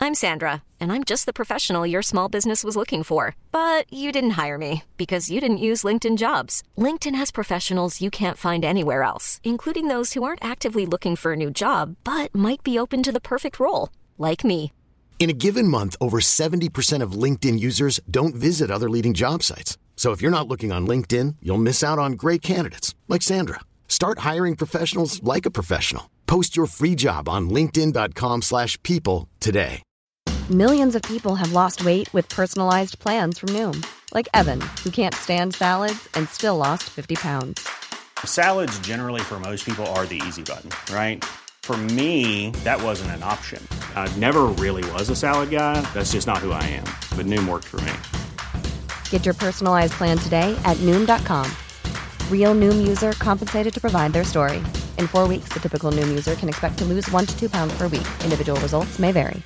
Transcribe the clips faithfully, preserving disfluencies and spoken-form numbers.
I'm Sandra, and I'm just the professional your small business was looking for. But you didn't hire me because you didn't use LinkedIn Jobs. LinkedIn has professionals you can't find anywhere else, including those who aren't actively looking for a new job, but might be open to the perfect role, like me. In a given month, over seventy percent of LinkedIn users don't visit other leading job sites. So if you're not looking on LinkedIn, you'll miss out on great candidates like Sandra. Start hiring professionals like a professional. Post your free job on linkedin.com slash people today. Millions of people have lost weight with personalized plans from Noom. Like Evan, who can't stand salads and still lost fifty pounds. Salads generally for most people are the easy button, right? For me, that wasn't an option. I never really was a salad guy. That's just not who I am. But Noom worked for me. Get your personalized plan today at Noom dot com. Real Noom user compensated to provide their story. In four weeks, the typical Noom user can expect to lose one to two pounds per week. Individual results may vary.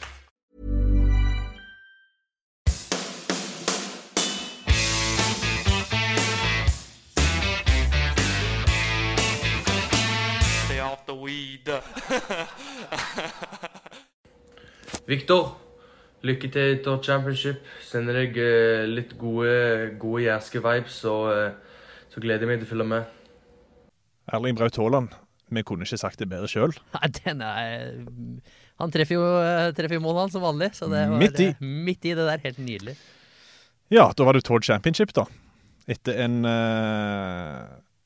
Stay off the weed. Victor, lykke til i Tour Championship. Sender deg uh, litt gode, gode jærske vibes, og uh, så gleder jeg meg til å følge med. Erling Braut Haaland, vi kunne ikke sagt det bedre selv. Nei, den er... Han treffer jo, treffer jo mål han som vanlig, så det var midt i. midt i det der, helt nydelig. Ja, da var det Tour Championship da. Etter en uh,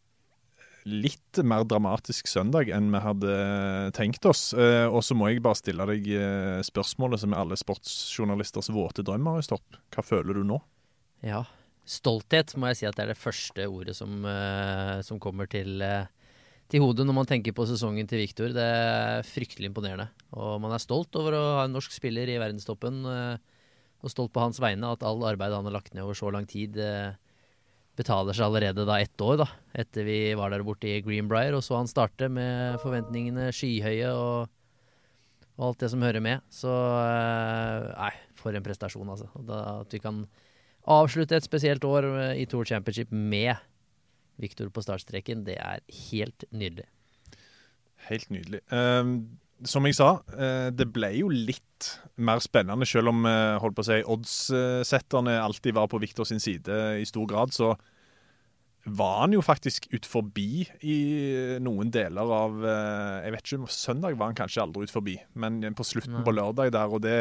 litt mer dramatisk søndag enn vi hadde tenkt oss. Uh, og så må jeg bare stille deg uh, spørsmålet som er alle sportsjournalisters våte drømmer i stopp. Hva føler du nå? Ja, stolthet må jeg si at det er det første ordet som, uh, som kommer til... Uh, til hodet når man tenker på sesongen til Victor. Det er fryktelig imponerende. Og man er stolt over å ha en norsk spiller i verdenstoppen, og stolt på hans vegne at all arbeid han har lagt ned over så lang tid betaler seg allerede da ett år, da, etter vi var der borte i Greenbrier, og så han starte med forventningene skyhøye og, og alt det som hører med. Så, nei, for en prestasjon, altså. Da, at vi kan avslutte et spesielt år i Tour Championship med Victor på startstreken, det er helt nydelig. Helt nydelig. Um, som jeg sa, uh, det ble jo litt mer spennende, selv om uh, holdt på å si, oddssetterne alltid var på Victor sin side i stor grad, så var han jo faktisk ut forbi i noen deler av, uh, jeg vet ikke, om søndag var han kanskje aldri ut forbi, men på slutten Nei. På lørdag der, og det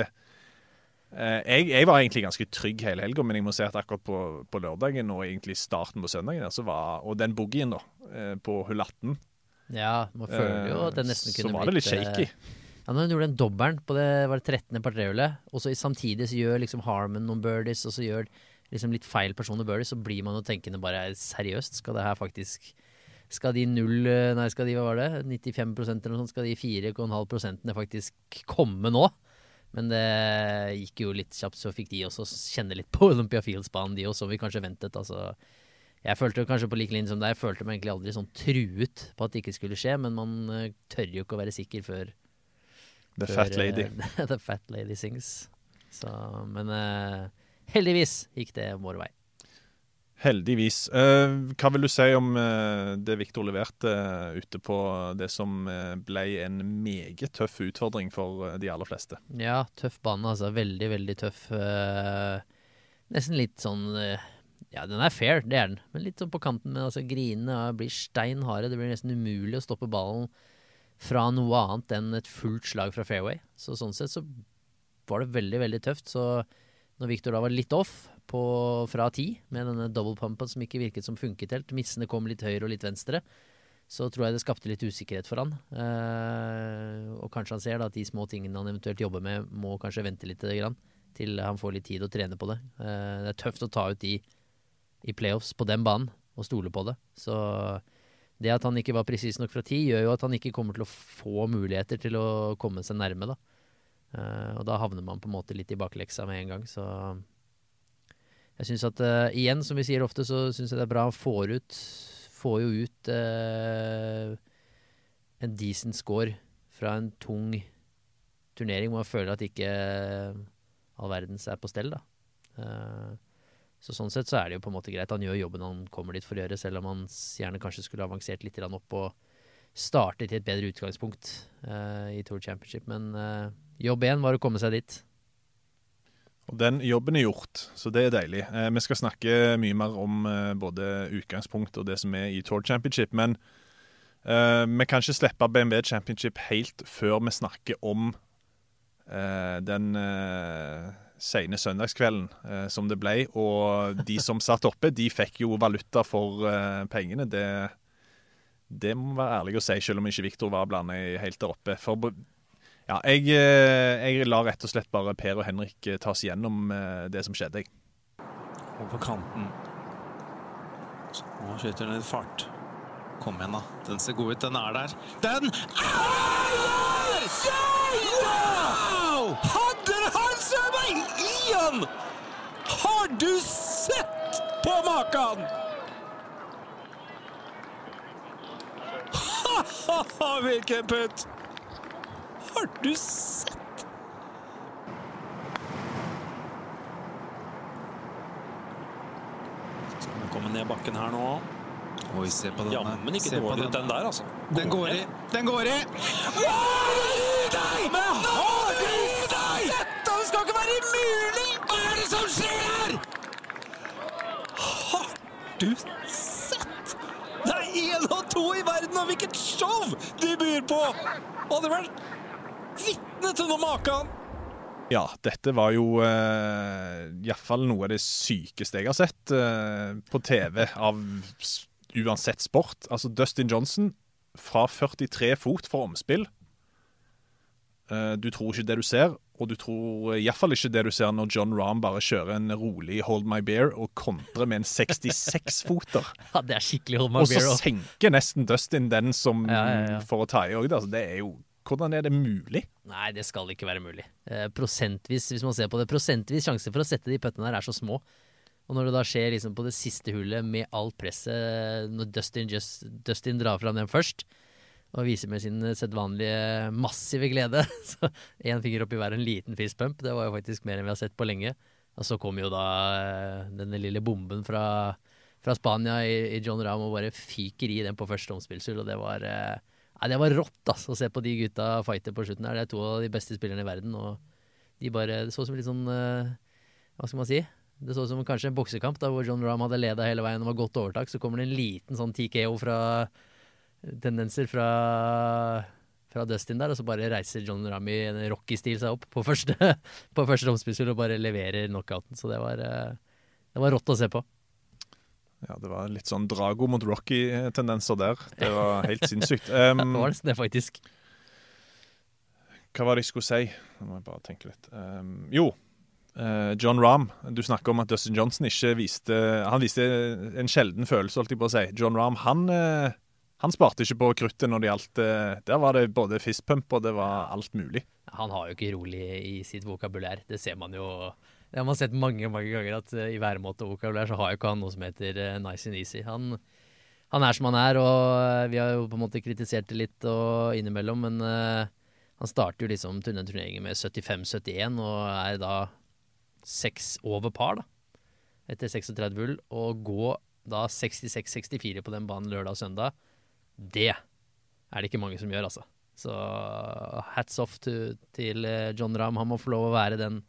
Jeg, jeg var egentlig ganske trygg hele helgen, men jeg må si at akkurat på, på lørdagen og egentlig starten på søndagen der, så var, og den boogien da, på hull atten. Ja, man føler jo at det nesten kunne blitt... Så var det litt shaky. Ja, når han gjorde en dobbelen på det, var det trettende par trehullet, og så samtidig så gjør liksom Harman noen birdies, og så gjør liksom litt feil personer birdies, så blir man jo tenkende bare, seriøst, skal det her faktisk... Skal de null, nei, skal de, hva var det? nittifem prosent eller noe sånt, skal de fire komma fem prosentene faktisk komme nå? Men det gikk jo litt kjapt, så fikk de også kjenne litt på Olympia Fields-banen, de også, som vi kanskje ventet. Altså, jeg følte jo kanskje på like linje som deg, jeg følte meg egentlig aldri sånn truet på at det ikke skulle skje, men man uh, tør jo ikke å være sikker før... The før, fat lady. Uh, the fat lady sings. Så, men uh, heldigvis gikk det vår vei. Heldigvis. Uh, hva vil du si om uh, det Victor leverte uh, ute på det som uh, ble en meget tøff utfordring for uh, de aller fleste? Ja, tøff bane, altså. Veldig, veldig tøff. Uh, nesten litt sånn... Uh, ja, den er fair, det er den. Men litt sånn på kanten, men altså grinene uh, blir steinharde. Det blir nesten umulig å stoppe ballen fra noe annet enn et fullt slag fra fairway. Så sånn sett så var det veldig, veldig tøft. Så når Victor da var litt off på, fra ti, med denne double pumpen som ikke virket som funket helt, missene kom litt høyre og litt venstre, så tror jeg det skapte litt usikkerhet for han. Eh, og kanskje han ser da at de små tingene han eventuelt jobber med, må kanskje vente litt grann, til han får litt tid å trene på det. Eh, det er tøft å ta ut de i playoffs på den banen, og stole på det. Så det at han ikke var precis nok fra ti, gjør jo at han ikke kommer til å få muligheter til å komme seg nærme da. Uh, og da havner man på en måte litt i bakleksa med en gang, så jeg synes at uh, igjen, som vi sier ofte, så synes jeg det er bra han får ut får jo ut uh, en decent score fra en tung turnering hvor man føler at ikke uh, all verdens er på stell da. Uh, så sånn sett så er det jo på en måte greit, han gjør jobben han kommer dit for å gjøre, selv om han gjerne kanskje skulle avansert litt opp og starte til et bedre utgangspunkt uh, i Tour Championship, men uh, jobb én var å komme seg dit. Og den jobben er gjort, så det er deilig. Eh, vi skal snakke mye mer om eh, både utgangspunkt og det som er i Tour Championship, men eh, vi kan ikke slippe B M W Championship helt før vi snakker om eh, den eh, sene søndagskvelden eh, som det ble, og de som satt oppe, de fikk jo valuta for eh, pengene. Det, det må være ærlig å si, selv om ikke Victor var blandet helt der oppe. For Ja, jeg, jeg lar rett og slett bare Per og Henrik ta oss gjennom det som skjedde. Og på kanten. Nå skyter den i fart. Kom igjen da. Den ser god ut, den er der. Den er der! Wow! Hadde han seg meg igjen! Har du sett på maken? Ha-ha-ha, hvilken putt! Har du sett? Skal vi komme ned bakken her nå? Oi, se på denne. Ja, men ikke dårlig ut den der, altså. Den går i. Den går i. Har du deg? Men har du sett? Det skal ikke være mulig! Hva er det som skjer her? Har du sett? Det er en og to i verden, og hvilket show de byr på! Og det var vittne til noe maken. Ja, dette var jo eh, i hvert fall noe av det sykeste jeg har sett eh, på T V av uansett sport. Altså Dustin Johnson fra førtitre fot for omspill. Eh, du tror ikke det du ser, og du tror i hvert fall ikke det du ser når John Rahm bare kjører en rolig Hold My Beer og kontrer med en sekstiseks foter. Ja, det er skikkelig Hold My Beer. Og så senker nesten Dustin den som ja, ja, ja. for å ta i også. Altså, det er jo Hvordan er det mulig? Nei, det skal ikke være mulig. Eh, prosentvis, hvis man ser på det, prosentvis sjanse for å sette de puttene her er så små. Og når det da skjer liksom på det siste hullet med alt presset, når Dustin, just, Dustin drar fram den først, og viser med sin sedvanlige massive glede, så en finger opp i hver en liten fistpump, det var jo faktisk mer enn vi har sett på lenge. Og så kom jo da eh, denne lille bomben fra, fra Spania i, i John Rahm, og bare fyker i den på første omspillshull, og det var... Eh, Nei, det var rått ass, å se på de gutta fighter på slutten her. Det er to av de beste spillerne i verden, og de bare, det så som litt sånn, uh, hva skal man si? Det så som kanskje en boksekamp da, hvor John Rahm hadde ledet hele veien og var godt overtak, så kommer det en liten sånn T K O fra tendenser fra, fra Dustin der, og så bare reiser John Rahm i en Rocky-stil seg opp på første, på første omspillshull og bare leverer knockouten, så det var, uh, det var rått å se på. Ja, det var litt sånn Drago mot Rocky-tendenser der. Det var helt sinnssykt. Um, det var det faktisk. Hva var det jeg skulle si? Nå må jeg bare tenke litt. Um, jo, uh, John Rahm. Du snakker om at Dustin Johnson ikke viste... Han viste en sjelden følelse, holdt jeg på å si. John Rahm, han, uh, han sparte ikke på kruttet når det gjaldt... Uh, der var det både fistpump og det var alt mulig. Han har jo ikke rolig i sitt vokabulær. Det ser man jo... Det har man sett mange, mange ganger at uh, i væremåte og vokabulær så har jo ikke han noe som heter uh, nice and easy. Han, han er som han er, og uh, vi har jo på en måte kritisert det litt og innimellom, men uh, han starter jo liksom til den turneringen med syttifem syttien og er da seks over par da, etter seksogtredve hull, og gå da sekstiseks sekstifire på den banen lørdag og søndag, det er det ikke mange som gjør altså. Så hats off to, til uh, John Rahm, han må få lov å være den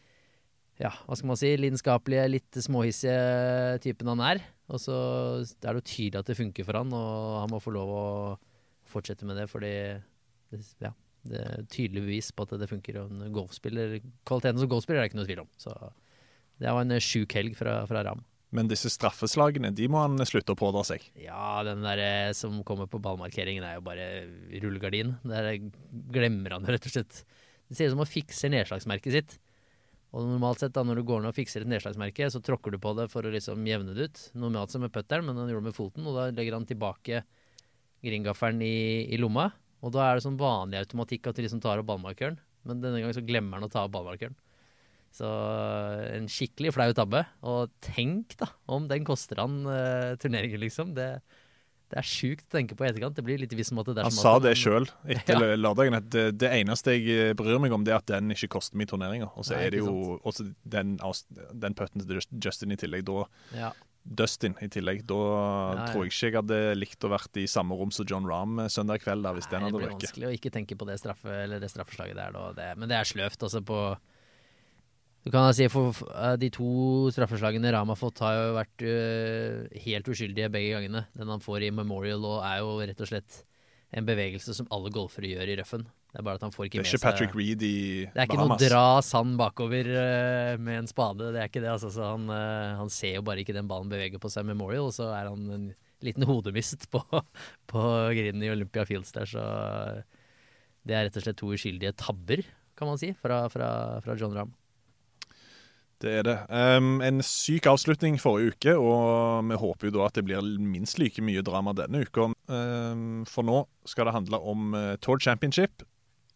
ja, hva skal man si, lidenskapelige, litt småhissige typen han er. Og så er det jo tydelig at det funker for han, og han må få lov å fortsette med det, fordi det, ja, det er tydelig bevis på at det funker. Og en golfspiller, kvaliteten som golfspiller er det ikke noe tvil om. Så det var en sjuk helg fra, fra Rahm. Men disse straffeslagene, de må han slutte å pådra seg. Ja, den der som kommer på ballmarkeringen er jo bare rullegardin. Der glemmer han rett og slett. Det ser ut som å fikse nedslagsmerket sitt. Og normalt sett da, når du går ned og fikser et nedslagsmerke, så tråkker du på det for å liksom jevne det ut. Normalt som med putteren, men han gjorde det med foten, og da legger han tilbake gringafferen i, i lomma. Og da er det sånn vanlig automatikk at du liksom tar av ballmarkøren. Men denne gangen så glemmer han å ta av ballmarkøren. Så en skikkelig flau tabbe. Og tenk da, om den koster han uh, turneringen liksom. Det, det er sjukt å tenke på i etterkant. Det blir litt visst om at det er han som sa at det selv etter ja. lørdagen. At det, det eneste jeg bryr meg om, det er at den ikke koster meg turneringer. Og så Nei, er det jo også den, den putten til Justin i tillegg. Da, ja. Dustin i tillegg. Da ja, ja. tror jeg ikke jeg hadde likt å vært i samme rom som John Rahm søndag kveld der, hvis Nei, den hadde røket. Det blir vanskelig å ikke tenke på det, straffe, eller det straffeslaget der. Da. Det, men det er sløvt altså på Du kan si for, for de to straffeslagene Ram har fått har jo vært uh, helt uskyldige begge gangene. Den han får i Memorial og er jo rett og slett en bevegelse som alle golfere gjør i røffen. Det er bare at han får ikke med seg... Det er ikke Patrick Reed i Bahamas. Det er ikke noe dra sand bakover uh, med en spade. Det er ikke det. Altså, så han, uh, han ser jo bare ikke den ballen beveger på seg Memorial, og så er han en liten hodemist på, på grinen i Olympia Fields der. Så det er rett og slett to uskyldige tabber, kan man si, fra, fra, fra Jon Rahm. Det er det. Um, en syk avslutning forrige uke, og vi håper jo da at det blir minst like mye drama denne uka. Um, for nå skal det handle om uh, Tour Championship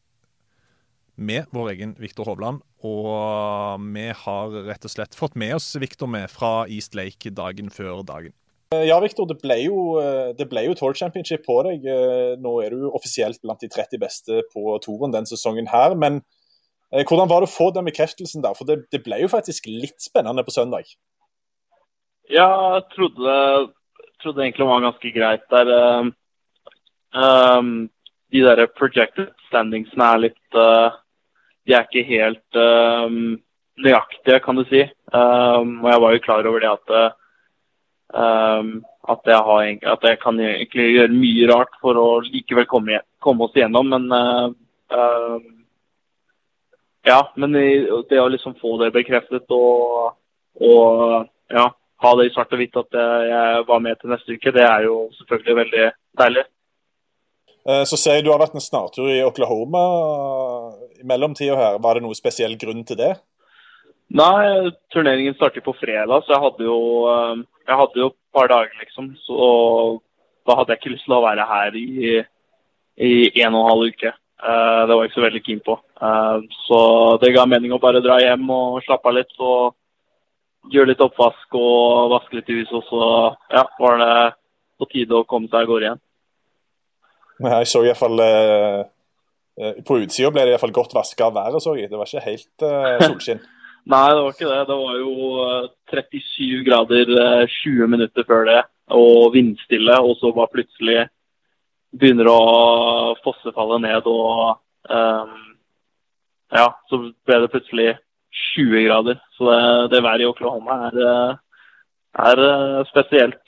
med vår egen Victor Hovland, og vi har rett og slett fått med oss Victor med fra East Lake dagen før dagen. Ja, Victor, det ble jo, det ble jo Tour Championship på deg. Nå er du offisielt blant de tretti beste på touren den sesongen her, men hvordan var det å få den bekreftelsen der? For det, det ble jo faktisk litt spennende på søndag. Ja, jeg trodde, trodde egentlig det var ganske greit der. Um, de der projected standingsene er litt, uh, de er ikke helt um, nøyaktige, kan du si. Um, og jeg var jo klar over det at, um, at, jeg har, at jeg kan egentlig gjøre mye rart for å likevel komme, komme oss igjennom, men... Uh, um, Ja, men det å liksom få det bekreftet og, og ja, ha det i svart og hvitt at jeg var med til neste uke, det er jo selvfølgelig veldig deilig. Så ser jeg du har vært en snartur i Oklahoma i mellomtiden her. Var det noe spesiell grunn til det? Nei, turneringen startet på fredag, så jeg hadde jo, jeg hadde jo et par dager liksom, så da hadde jeg ikke lyst til å være her i, i en og en halv uke. Uh, det var jeg ikke så veldig keen på. Uh, så det ga mening å bare dra hjem og slappe av litt, og gjøre litt oppvask og vaske litt i huset, og så ja, var det på tide å komme seg av gårde igjen. Jeg så i hvert fall, uh, på utsiden ble det i hvert fall godt vasket av været, så jeg. Det var ikke helt uh, solskinn. Nei, det var ikke det. Det var jo uh, trettisju grader uh, tjue minutter før det, og vindstille, og så var plutselig begynner å fossefalle ned, og um, ja, så ble det plutselig tjue grader. Så det, det været i Oklahoma er, er spesielt.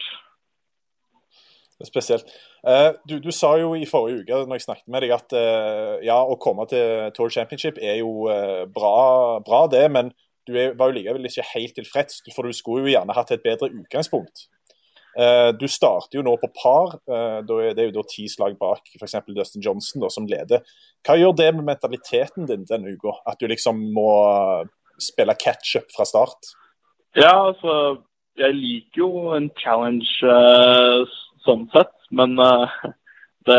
Det er spesielt. Uh, du, du sa jo i forrige uke, når jeg snakket med deg, at uh, ja, å komme til Tour Championship er jo uh, bra, bra det, men du er, var jo likevel ikke helt tilfreds, for du skulle jo gjerne hatt et bedre utgangspunkt. Uh, du starter jo nå på par, uh, da er det jo da ti slag bak for eksempel Dustin Johnson da, som leder. Hva gjør det med mentaliteten din denne uka? At du liksom må spille catch-up fra start? Ja, altså, jeg liker jo en challenge uh, sånn sett, men uh, det,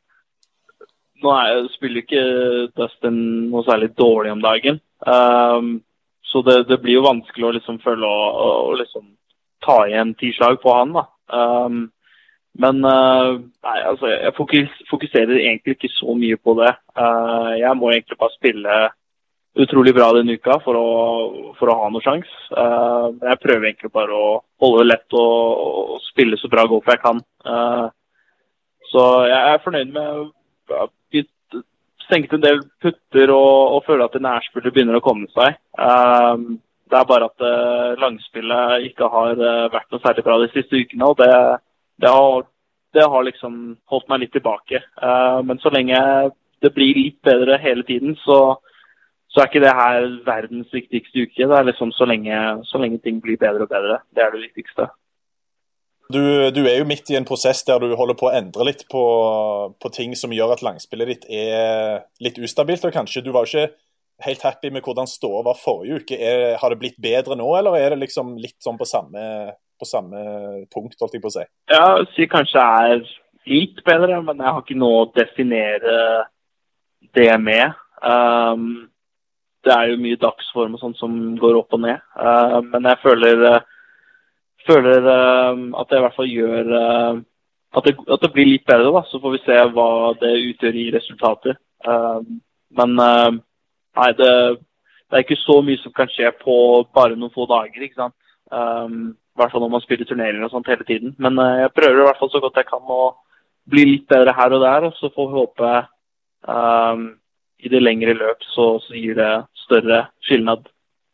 nå er, spiller ikke Dustin noe særlig dårlig om dagen. Um, så det, det blir jo vanskelig å liksom føle å, å liksom ta igjen ti slag på han da. Um, men uh, nei, altså, jeg fokus, fokuserer egentlig ikke så mye på det. Uh, jeg må egentlig bare spille utrolig bra denne uka for å, for å ha noen sjans. Uh, jeg prøver egentlig bare å holde det lett og, og spille så bra golf jeg kan. Uh, så jeg er fornøyd med at vi senket en del putter og, og føler at det nærspillet begynner å komme seg. Uh, Det er bare at uh, langspillet ikke har uh, vært noe særlig bra de siste ukene, og det, det, har, det har liksom holdt meg litt tilbake. Uh, men så lenge det blir litt bedre hele tiden, så, så er ikke det her verdens viktigste uke. Det er liksom så lenge, så lenge ting blir bedre og bedre. Det er det viktigste. Du, du er jo midt i en prosess der du holder på å endre litt på, på ting som gjør at langspillet ditt er litt ustabilt, og kanskje du var jo ikke helt happy med hvordan ståa var forrige uke. Er, har det blitt bedre nå, eller er det liksom litt sånn på samme, på samme punkt, holdt jeg på å si? Ja, jeg sier kanskje er litt bedre, men jeg har ikke noe å definere det med. Um, det er jo mye dagsform og sånt som går opp og ned. Uh, men jeg føler, uh, føler uh, at jeg i hvert fall gjør uh, at, det, at det blir litt bedre, da. Så får vi se hva det utgjør i resultater. Uh, men uh, Nei, det, det er ikke så mye som kan skje på bare noen få dager, ikke sant? Um, I hvert fall når man spiller turneringer og sånt hele tiden. Men uh, jeg prøver i hvert fall så godt jeg kan å bli litt bedre her og der, og så får vi håpe um, i det lengre løp så, så gir det større skillnad.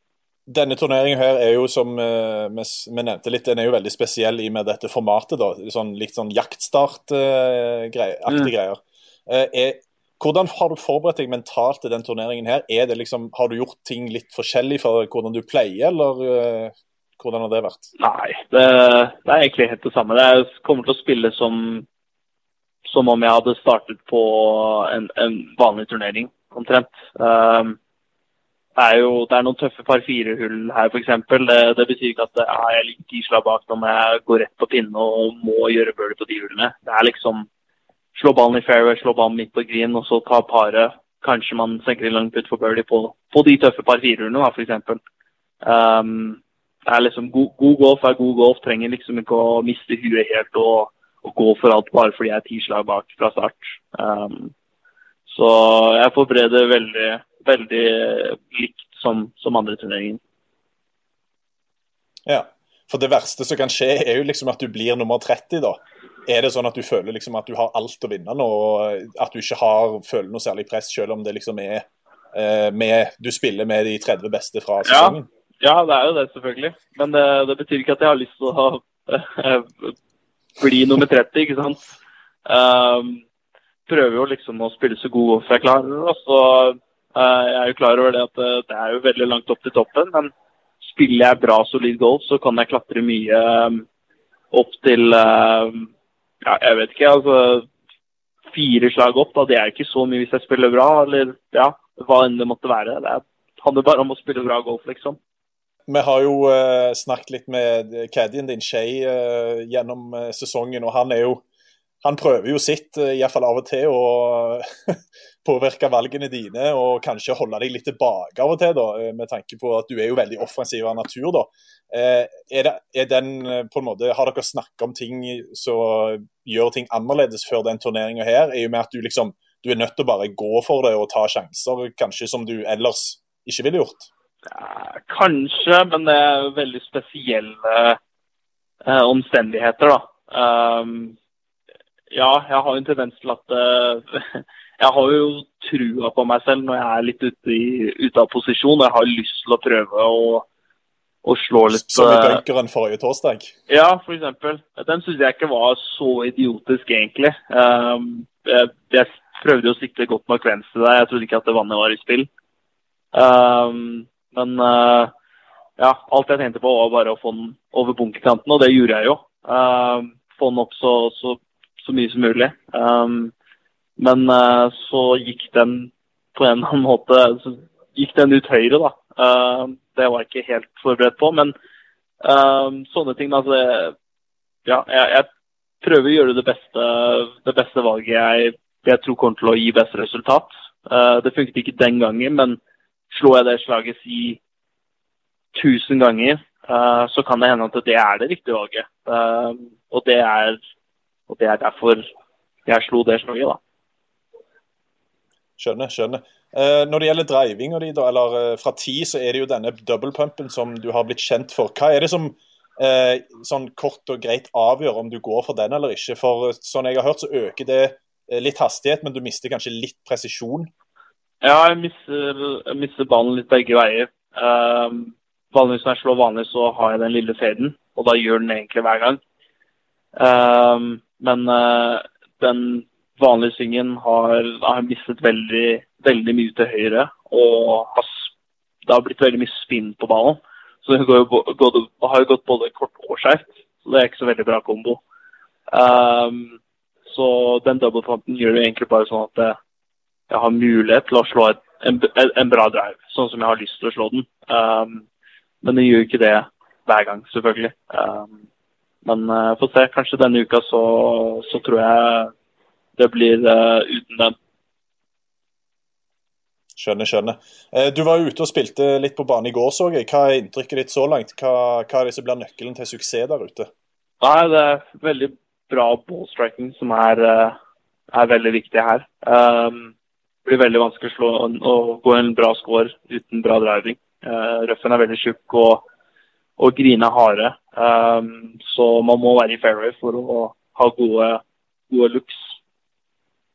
Denne turneringen her er jo, som uh, vi, vi nevnte litt, den er jo veldig spesiell i med dette formatet da, sånn, litt sånn jaktstart-aktige uh, grei, mm. greier. Uh, er, hvordan har du forberedt deg mentalt til den turneringen her? Er det liksom, har du gjort ting litt forskjellig for hvordan du pleier, eller uh, hvordan har det vært? Nei, det, det er egentlig helt det samme. Jeg kommer til å spille som, som om jeg hadde startet på en, en vanlig turnering, omtrent. Um, Det er jo det er noen tøffe par fire hull her for eksempel. Det, det betyr ikke at ja, jeg ligger ti slag bak når jeg går rett på pinne og må gjøre birdie på de hullene. Det er liksom slå ballen i fairway, slå ballen midt på green og så ta paret. Kanskje man senker en lang putt for birdie på, på de tøffe par fire hullene for eksempel. Um, det er liksom god, god golf er god golf. Trenger liksom ikke å miste huet helt og, og gå for alt bare fordi jeg er ti slag bak fra start. Um, så jeg forbereder veldig veldig likt som, som andre turneringen. Ja, for det verste som kan skje er jo liksom at du blir nummer tretti da. Er det sånn at du føler liksom at du har alt å vinne nå, og at du ikke har, føler noe særlig press, selv om det liksom er eh, med, du spiller med de tretti beste fra sesongen? Ja, ja, det er jo det selvfølgelig. Men det, det betyr ikke at jeg har lyst til å uh, bli nummer tretti, ikke sant? Um, prøver jo liksom å spille så god golf jeg klarer, og så Uh, jeg er jo klar over det at uh, det er jo veldig langt opp til toppen, men spiller jeg bra solid golf, så kan jeg klatre mye um, opp til, uh, ja, jeg vet ikke, altså fire slag opp, da. Det er ikke så mye hvis jeg spiller bra, eller ja, hva enn det måtte være. Det handler bare om å spille bra golf, liksom. Vi har jo uh, snakket litt med caddien din, Shay, uh, gjennom uh, sesongen, og han er jo Han prøver jo sitt, uh, i hvert fall av og til, å påvirke valgene dine, og kanskje holde deg litt tilbake av og til, da, med tanke på at du er jo veldig offensiv av natur, da. Uh, er, det, er den, uh, på en måte, har dere snakket om ting som gjør ting annerledes før den turneringen her, er jo med at du liksom, du er nødt til å bare gå for det og ta sjanser, kanskje som du ellers ikke ville gjort? Ja, kanskje, men det er veldig spesielle uh, omstendigheter, da. Um, Ja, jeg har jo en tendens til at uh, jeg har jo trua på meg selv når jeg er litt ute, i, ute av posisjon. Jeg har lyst til å prøve å, å slå litt... Som i bunkeren forrige torsdag? Ja, for eksempel. Den synes jeg ikke var så idiotisk, egentlig. Um, jeg, jeg prøvde å sikte godt nok venstre der. Jeg trodde ikke at det vannet var i spill. Um, men uh, ja, alt jeg tenkte på var bare å få den over bunkerkanten, og det gjorde jeg jo. Um, få den opp så... så så mye som mulig. Um, men uh, så gikk den på en eller annen måte, så gikk den ut høyre da. Uh, det var jeg ikke helt forberedt på, men um, sånne ting, altså, ja, jeg, jeg prøver å gjøre det beste, det beste valget jeg, jeg tror kommer til å gi best resultat. Uh, det funket ikke den gangen, men slår jeg det slaget i tusen ganger, uh, så kan det hende at det er det riktige valget. Uh, og det er Og det er derfor jeg slo det slaget, da. Skjønner, skjønner. Eh, når det gjelder driving, da, eller eh, fra ti, så er det jo denne double pumpen som du har blitt kjent for. Hva er det som eh, sånn kort og greit avgjør om du går for den eller ikke? For sånn jeg har hørt, så øker det eh, litt hastighet, men du mister kanskje litt presisjon. Ja, jeg mister, jeg mister ballen litt begge veier. Um, vanligvis når jeg slår vanlig, så har jeg den lille faden, og da gjør den egentlig hver gang. Um, men uh, den vanlige svingen har, har mistet veldig, veldig mye til høyre, og har, det har blitt veldig mye spinn på ballen. Så det går jo, går, har jo gått både kort og skjert, så det er ikke så veldig bra kombo. Um, så den double-pumpen gjør det egentlig bare sånn at jeg har mulighet til å slå et, en, en bra drive, sånn som jeg har lyst til å slå den. Um, men det gjør ikke det hver gang, selvfølgelig. Um, Men uh, få se, kanskje denne uka så, så tror jeg det blir uh, uten den. Skjønner, skjønner. Eh, du var ute og spilte litt på banen i går, så jeg. Hva er inntrykket ditt så langt? Hva, hva er det som blir nøkkelen til suksess der ute? Nei, det er veldig bra ballstriking som er, uh, er veldig viktig her. Um, det blir veldig vanskelig å, slå, å gå en bra score uten bra driving. Uh, røffen er veldig tjukk og og grine harde, um, så man må være i fairway for å ha gode, gode looks.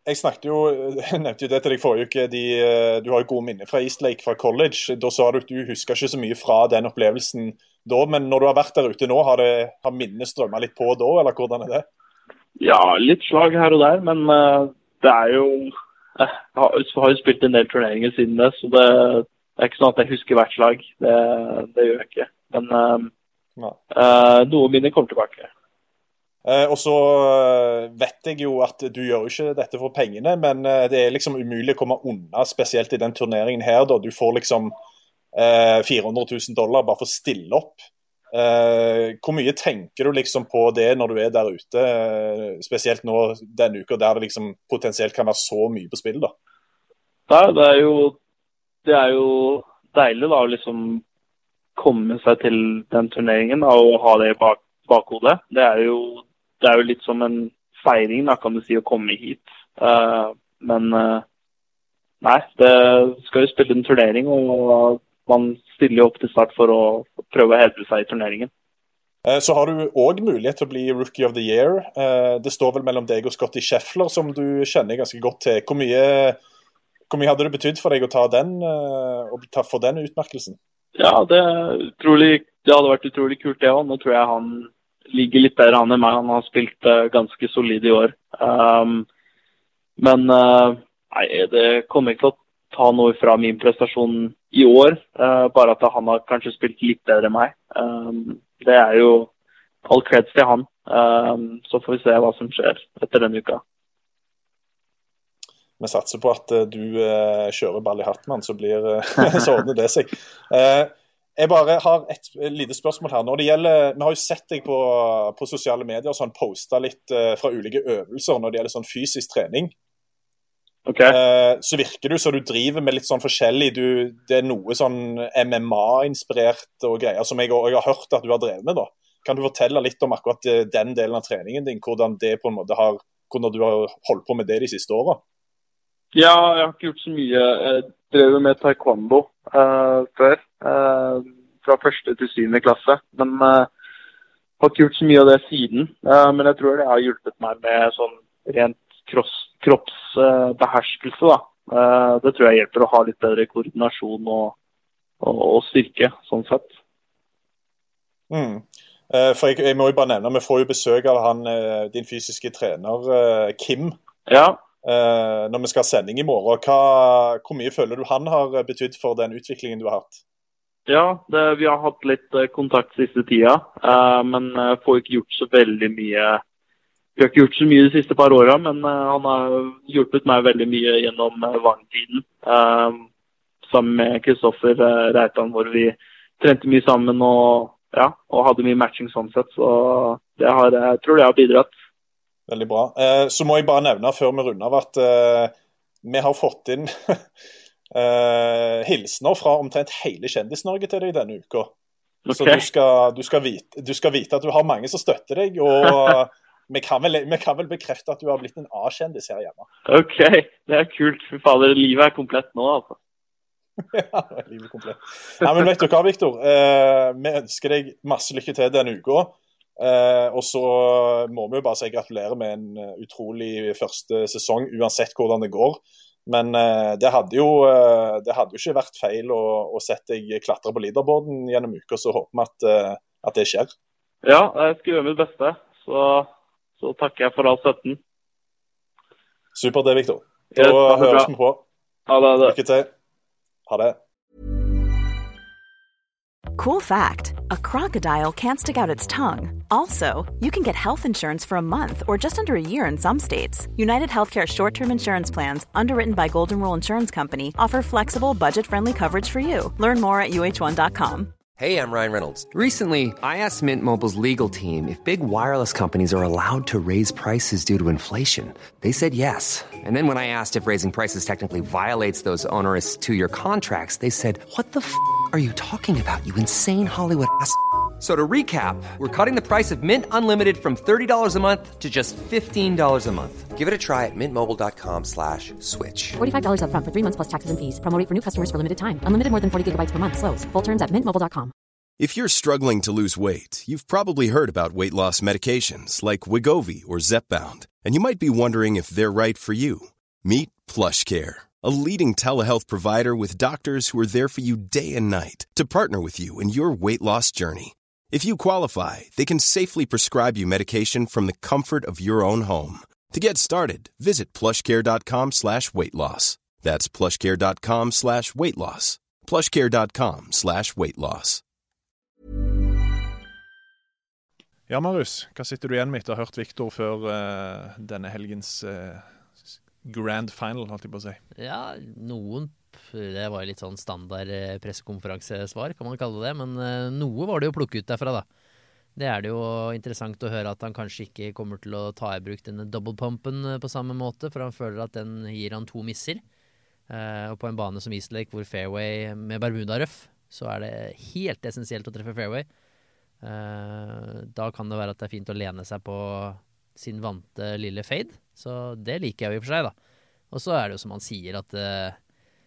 jeg snakket jo, jeg nevnte jo det til deg forrige uke, de, du har jo gode minner fra Eastlake, fra college. Da sa du at du husker ikke så mye fra den opplevelsen da, men når du har vært der ute nå, har, det, har minnet strømmet litt på da, eller hvordan er det? Ja, litt slag her og der, men uh, det er jo, jeg har, jeg har jo spilt en del turneringer siden det, så det, det er ikke sånn at jeg husker hvert slag, det, det gjør jeg ikke. Men uh, uh, noen minner kommer tilbake. Eh, og så vet jeg jo at du gjør jo ikke dette for pengene, men det er liksom umulig å komme unna, spesielt i den turneringen her da. Du får liksom eh, fire hundre tusen dollar bare for å stille opp. Eh, hvor mye tenker du liksom på det når du er der ute, eh, spesielt nå denne uka der det liksom potensielt kan være så mye på spill da? Ja, det er jo, det er jo deilig da å liksom komme seg til den turneringen da, og ha det bak, bakhodet. Det er jo Det er jo litt som en feiring, da, kan du si, å komme hit. Uh, men uh, nei, det skal jo spille en turnering, og man stiller jo opp til start for å prøve å hevde seg i turneringen. Uh, så har du også mulighet til å bli Rookie of the Year. Uh, det står vel mellom deg og Scotty Scheffler, som du kjenner ganske godt til. Hvor mye, hvor mye hadde det betydd for deg å ta den, uh, og ta for den utmerkelsen? Ja, det, er utrolig, det hadde vært utrolig kult det også. Nå tror jeg han ligger litt bedre han enn meg. Han har spilt uh, ganske solid i år. Um, men uh, nei, det kommer ikke til å ta noe fra min prestasjon i år. Uh, bare at han har kanskje spilt litt bedre enn meg. Um, det er jo all creds til han. Um, så får vi se hva som skjer etter denne uka. Vi satser på at uh, du uh, kjører ball i Hartmann, så, blir, uh, så ordner det seg. Uh, Jeg bare har et lite spørsmål her. Når det gjelder, vi har jo sett deg på, på sosiale medier og sånn, postet litt uh, fra ulike øvelser når det gjelder sånn fysisk trening. Okay. Uh, så virker du så du driver med litt sånn forskjellig. Du, det er noe sånn M M A-inspirert og greier som jeg, jeg har hørt at du har drevet med da. Kan du fortelle litt om akkurat den delen av treningen din, hvordan det på en måte har, hvordan du har holdt på med det de siste årene? Ja, jeg har ikke gjort så mye. Jeg drev med taekwondo uh, før, uh, fra første til syvende klasse, men uh, har ikke gjort så mye av det siden. Uh, men jeg tror det har hjulpet meg med sånn rent kroppsbeherskelse, uh, da. Uh, det tror jeg hjelper å ha litt bedre koordinasjon og, og, og styrke, sånn sett. Mm. Uh, for jeg, jeg må jo bare nevne, vi får jo besøk av han, uh, din fysiske trener, uh, Kim. Ja. Uh, når vi skal ha sending i morgen, hva, hvor mye føler du han har betydd for den utviklingen du har hatt? Ja, det, vi har hatt litt uh, kontakt siste tida, uh, men uh, får ikke gjort så veldig mye. Vi har ikke gjort så mye de siste par årene, men uh, han har hjulpet meg veldig mye gjennom uh, Vang-tiden. Uh, sammen med Kristoffer uh, Reitan, hvor vi trente mye sammen og, ja, og hadde mye matching sånn sett, så det har, jeg tror det har bidratt. Veldig bra. Eh, så må jeg bare nevne før vi runder av at eh, vi har fått inn eh, hilsener fra omtrent hele Kjendis-Norge til deg denne uka. Okay. Så du skal, du, skal vite, du skal vite at du har mange som støtter deg, og vi kan, vel, vi kan vel bekrefte at du har blitt en A-kjendis her hjemme. Ok, det er kult. Fy fader, livet er komplett nå, altså. Ja, livet er komplett. Nei, men vet du hva, Victor? Eh, vi ønsker deg masse lykke til denne uka. Uh, og så må vi jo bare si gratulerer med en utrolig første sesong, uansett hvordan det går. Men uh, det, hadde jo, uh, det hadde jo ikke vært feil å, å sette deg klatre på leaderboarden gjennom uka, så håper vi at, uh, at det skjer. Ja, jeg skal gjøre mitt beste, så, så takker jeg for all støtten. Supert det, Victor. Da yes, høres vi på. Ha det, det. Lykke til. Ha det. Cool fact, a crocodile can't stick out its tongue. Also, you can get health insurance for a month or just under a year in some states. United Healthcare short-term insurance plans, underwritten by Golden Rule Insurance Company, offer flexible, budget-friendly coverage for you. Learn more at U H one dot com. Hey, I'm Ryan Reynolds. Recently, I asked Mint Mobile's legal team if big wireless companies are allowed to raise prices due to inflation. They said yes. And then when I asked if raising prices technically violates those onerous two-year contracts, they said, what the f*** are you talking about, you insane Hollywood ass f- So to recap, we're cutting the price of Mint Unlimited from thirty dollars a month to just fifteen dollars a month. Give it a try at mintmobile.com slash switch. forty-five dollars up front for three months plus taxes and fees. Promo rate for new customers for limited time. Unlimited more than forty gigabytes per month. Slows full terms at mint mobile dot com. If you're struggling to lose weight, you've probably heard about weight loss medications like Wegovy or Zepbound, and you might be wondering if they're right for you. Meet PlushCare, a leading telehealth provider with doctors who are there for you day and night to partner with you in your weight loss journey. If you qualify, they can safely prescribe you medication from the comfort of your own home. To get started, visit plushcare.com slash weight loss. That's plushcare.com slash weight loss. plushcare.com slash weight loss. Ja, Marius, hva sitter du igjen med etter å ha hørt Victor før uh, denne helgens uh, grand final, holdt jeg på å si? Ja, noen, det var jo litt sånn standard uh, pressekonferansesvar, kan man kalle det, men uh, noe var det jo plukket ut derfra da. Det er det jo interessant å høre at han kanskje ikke kommer til å ta i bruk denne double pumpen uh, på samme måte, for han føler at den gir han to misser. Uh, og på en bane som East Lake, hvor fairway med Bermuda-røff, så er det helt essensielt å treffe fairway. Uh, da kan det være at det er fint å lene seg på sin vante lille fade, så det liker jeg jo i og for seg da. Og så er det jo som han sier at uh,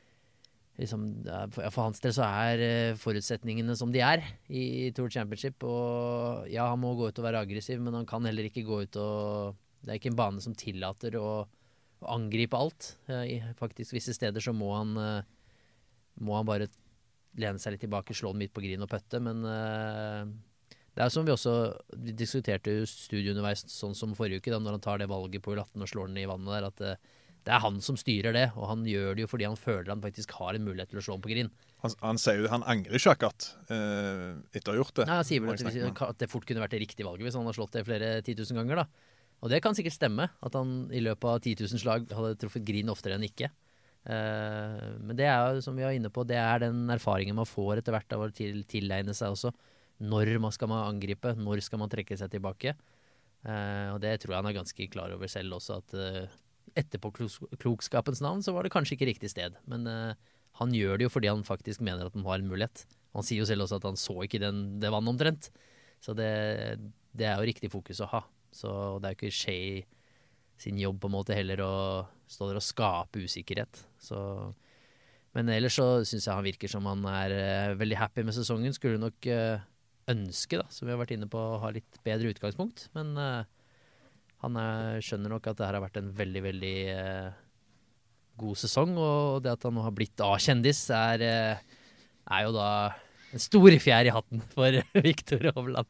liksom, for hans del så er uh, forutsetningene som de er i Tour Championship, og ja, han må gå ut og være aggressiv, men han kan heller ikke gå ut og det er ikke en bane som tillater å, å angripe alt. Uh, i, faktisk visse steder så må han uh, må han bare lene seg litt tilbake, slå den midt på green og pøtte, men uh, det er som vi også vi diskuterte i studio underveis, sånn som forrige uke, da, når han tar det valget på atten og slår den i vannet der, at det, det er han som styrer det, og han gjør det jo fordi han føler han faktisk har en mulighet til å slå den på green. Han, han sier jo, han angrer ikke akkurat uh, etter å ha gjort det. Nei, han sier vel at, at det fort kunne vært det riktige valget hvis han har slått det flere titusen ganger da. Og det kan sikkert stemme, at han i løpet av titusen slag hadde truffet green oftere enn ikke. Uh, men det er jo, som vi var inne på, det er den erfaringen man får etter hvert av å til, tilegne seg også. Når man skal man angripe, når skal man trekke seg tilbake. Uh, og det tror jeg han er ganske klar over selv også, at uh, etterpå klokskapens navn så var det kanskje ikke riktig sted. Men uh, han gjør det jo fordi han faktisk mener at han har en mulighet. Han sier jo selv også at han så ikke den, det vann omtrent. Så det, det er jo riktig fokus å ha. Så det er jo ikke Shea sin jobb på en måte heller å stå der og skape usikkerhet. Så, men ellers så synes jeg han virker som han er uh, veldig happy med sesongen. Skulle nok uh, ønske da, som vi har vært inne på, å ha litt bedre utgangspunkt. Men uh, han er, skjønner nok at det her har vært en veldig, veldig uh, god sesong. Og det at han nå har blitt A-kjendis er, uh, er jo da en stor fjær i hatten for Victor Hovland.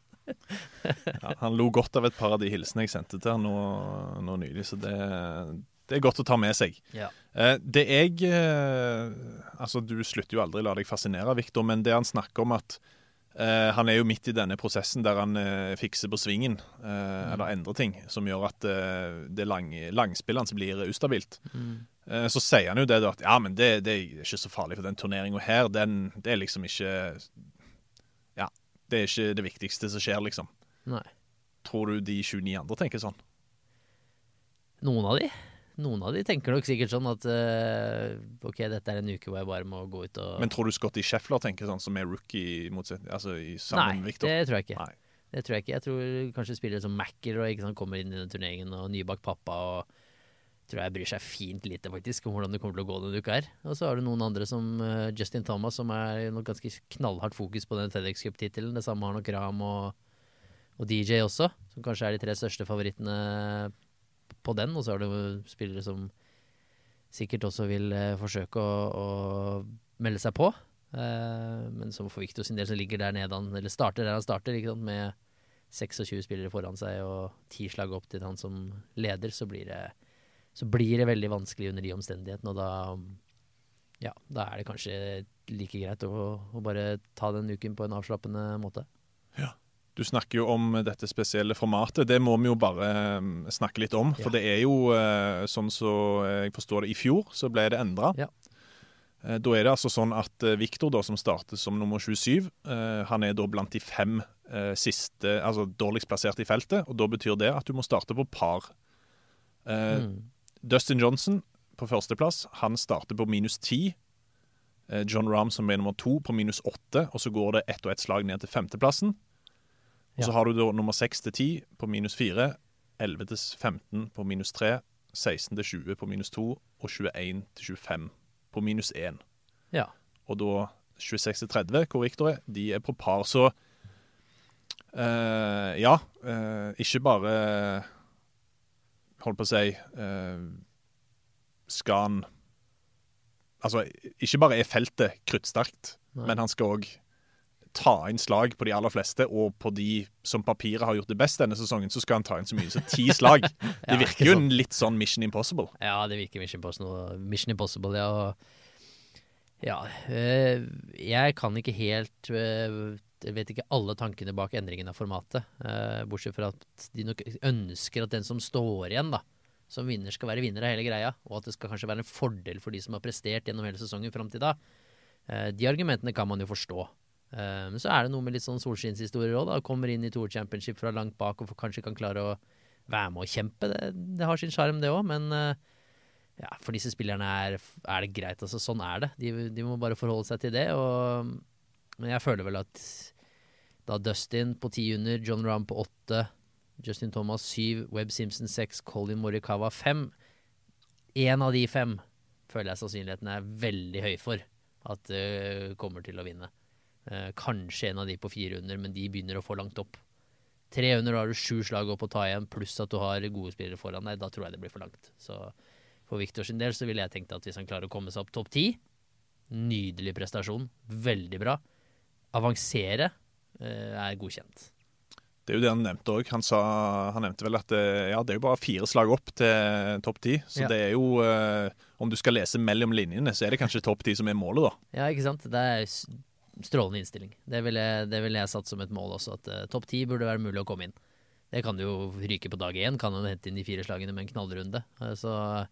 Ja, han lo godt av et par av de hilsene jeg sendte til han nå, nå nylig, så det, det er godt å ta med seg. Ja. Eh, det jeg eh, altså du slutter jo aldri la deg fascinere, Victor, men det han snakker om at eh, han er jo midt i denne prosessen der han eh, fikser på svingen eh, mm. eller endrer ting som gjør at eh, det lang, langspillene blir ustabilt. Mm. eh, så sier han jo det da, at ja, men det, det er ikke så farlig for den turneringen her, den, det er liksom ikke ja, det er ikke det viktigste som skjer, liksom. Nei. Tror du de tjueni andre tenker sånn? Noen av de. Noen av de tenker nok sikkert sånn at uh, ok, dette er en uke hvor jeg bare må gå ut og... Men tror du Scotty Scheffler tenker sånn som er rookie motsetning, altså i sammen med Victor? Nei, det tror jeg ikke. Nei. Det tror jeg ikke. Jeg tror kanskje spillere som Macker og ikke sant, kommer inn i den turneringen og nybakt pappa og tror jeg bryr seg fint lite faktisk om hvordan det kommer til å gå denne uka her. Og så har du noen andre som uh, Justin Thomas, som er noe ganske knallhardt fokus på den FedEx Cup-titelen. Det samme har nok Ram og, og D J også, som kanskje er de tre største favorittene på den. Og så har du spillere som sikkert også vil uh, forsøke å, å melde seg på. Uh, men som for Victor sin del så ligger der nede han, eller starter der han starter, ikke sant, med tjueseks spillere foran seg og ti slag opp til han som leder, så blir det så blir det veldig vanskelig under de omstendighetene, og da, ja, da er det kanskje like greit å, å bare ta den uken på en avslappende måte. Ja, du snakker jo om dette spesielle formatet, det må vi jo bare snakke litt om, for ja. Det er jo, sånn så jeg forstår det, i fjor så ble det endret. Ja. Da er det altså sånn at Victor da, som starter som nummer tjuesju, han er da blant de fem siste, altså dårligst plassert i feltet, og da betyr det at du må starte på par. Mm. Dustin Johnson på førsteplass, han starter på minus ti. John Rahm som er nummer to på minus åtte, og så går det ett og ett slag ned til femteplassen. Og så ja. Har du da nummer seks til ti på minus fire, elleve til femten på minus tre, seksten til tjue på minus to, og tjueen til tjuefem på minus én. Ja. Og da tjueseks til tretti, hvor Victor er, de er på par. Så uh, ja, uh, ikke bare... holdt på å si, uh, skal han altså, ikke bare er feltet kruttsterkt, Nei. men han skal også ta inn slag på de aller fleste, og på de som papiret har gjort det best denne sesongen, så skal han ta inn så mye som ti slag. Det Ja, virker ikke jo sant. litt sånn Mission Impossible. Ja, det virker Mission Impossible, Mission Impossible ja. Og, ja, øh, jeg kan ikke helt øh, jeg vet ikke alle tankene bak endringen av formatet, øh, bortsett fra at de nok ønsker at den som står igjen da, som vinner skal være vinner av hele greia, og at det skal kanskje være en fordel for de som har prestert gjennom hele sesongen frem til da. Uh, de argumentene kan man jo forstå. Uh, men så er det noe med litt sånn solskinnshistorier også da, kommer inn i Tour Championship fra langt bak og kanskje kan klare å være med å kjempe. Det, det har sin charm det også, men uh, ja, for disse spillerne er, er det greit, altså sånn er det. De, de må bare forholde seg til det, og, men jeg føler vel at da Dustin på ti under, John Rahm på åtte, Justin Thomas syv, Webb Simpson seks, Colin Morikawa fem. En av de fem føler jeg sannsynligheten er veldig høy for at det uh, kommer til å vinne. Uh, kanskje en av de på fire under, men de begynner å få langt opp. Tre under har du sju slag opp å ta igjen, pluss at du har gode spillere foran deg. Da tror jeg det blir for langt. Så for Victor sin del så ville jeg tenkt at hvis han klarer å komme seg opp topp ti, nydelig prestasjon, veldig bra. Avansere uh, er godkjent. Det er jo det han nevnte også. Han, sa, han nevnte vel at det, ja, det er jo bare fire slag opp til topp ti. Så Ja. det er jo, eh, om du skal lese mellom linjene, så er det kanskje topp ti som er målet da. Ja, ikke sant? Det er s- strålende innstilling. Det ville det vil jeg satt som et mål også, at uh, topp ti burde være mulig å komme inn. Det kan du jo ryke på dag én, kan jo hente inn de fire slagene med en knallrunde. Uh, så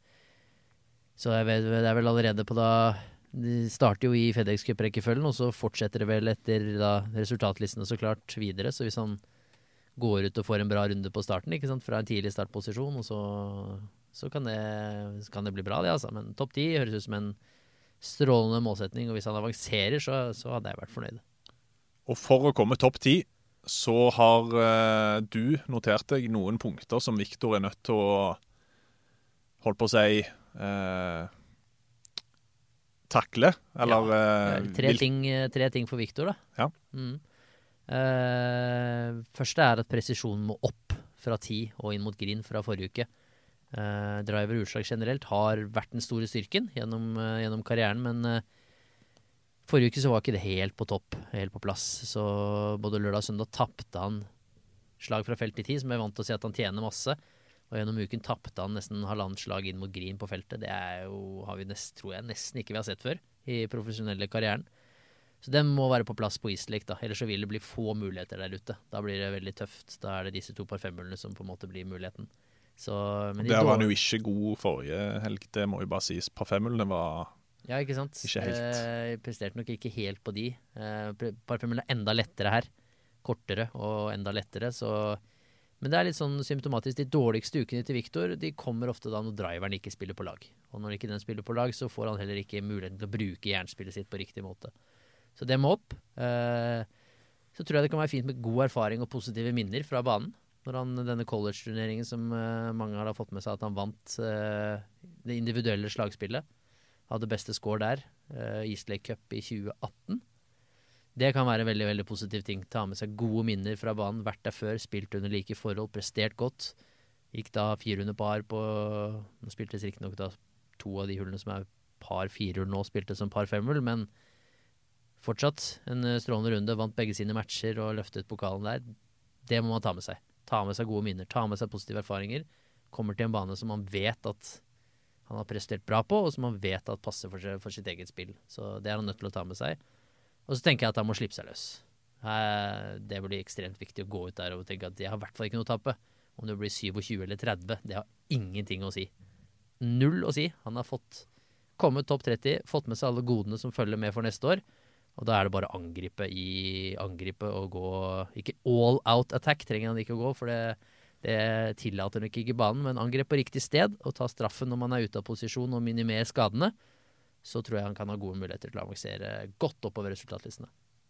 så jeg vet, det er vel allerede på da, de starter jo i FedEx Cup-rekkefølgen, og så fortsetter det vel etter da, resultatlistene så klart videre, så hvis han går ut og får en bra runde på starten, ikke sant, fra en tidlig startposisjon, og så, så, kan det, så kan det bli bra det, altså. Men topp ti høres ut som en strålende målsetning, og hvis han avanserer, så, så hadde jeg vært fornøyd. Og for å komme topp ti, så har eh, du notert deg noen punkter som Victor er nødt til å holde på å si eh, takle, eller ja, eh, tre, vil- ting, tre ting for Victor da. Ja. Mm. Uh, første er at presisjonen må opp fra ti og inn mot green fra forrige uke. Uh, driver og utslag generelt har vært den store styrken gjennom, uh, gjennom karrieren, men uh, forrige uke så var ikke det helt på topp, helt på plass. Så både lørdag og søndag tappte han slag fra felt i ti, som jeg er vant til å si at han tjener masse. Og gjennom uken tappte han nesten halvannet slag inn mot green på feltet. Det er jo, har vi nest, tror jeg nesten ikke vi har sett før i profesjonelle karrieren. Så den må være på plass på Eastlake da, ellers så vil det bli få muligheter der ute. Da blir det veldig tøft. Da er det disse to par femhullene som på en måte blir muligheten. Så, men de Der var han dårlige- jo ikke god forrige helg, det må jo bare sies. Par femhullene var Ja, ikke sant? ikke helt. Eh, jeg presterte nok ikke helt på de. Eh, par femhullene er enda lettere her. Kortere og enda lettere, så... Men det er litt sånn symptomatisk. De dårligste ukene til Victor, de kommer ofte da når driveren ikke spiller på lag. Og når ikke den spiller på lag, så får han heller ikke muligheten til å bruke jernspillet sitt på riktig måte. Så det må opp. Eh, så tror jeg det kan være fint med god erfaring og positive minner fra banen. Når han, denne college-turneringen som eh, mange har da fått med seg at han vant eh, det individuelle slagspillet. Hadde beste score der. Eh, Eastlake Cup i tjue atten. Det kan være en veldig, veldig positiv ting. Ta med seg gode minner fra banen. Vært der før, spilt under like forhold, prestert godt. Gikk da fire under par på... Nå spiltes riktignok da to av de hullene som er par fire hull nå, spilte som par fem hull, men fortsatt en strålende runde, vant begge sine matcher og løftet pokalen der. Det må man ta med seg. Ta med seg gode minner, ta med seg positive erfaringer. Kommer til en bane som man vet at han har prestert bra på, og som man vet at passer for, seg, for sitt eget spill. Så det er han nødt til å ta med seg. Og så tenker jeg at han må slippe seg løs. Det blir ekstremt viktig å gå ut der og tenke at jeg har i hvert fall ikke noe å tape. Om det blir tjuesju eller tretti, det har ingenting å si. Null å si. Han har fått kommet topp tretti, fått med seg alle godene som følger med for neste år. Og da er det bare å angripe i angripe og gå, ikke all out attack trenger han ikke å gå, for det, det tillater nok ikke banen, men angrep på riktig sted og ta straffen når man er ute av posisjon og minimere skadene, så tror jeg han kan ha gode muligheter til å avansere godt oppover resultatlistene.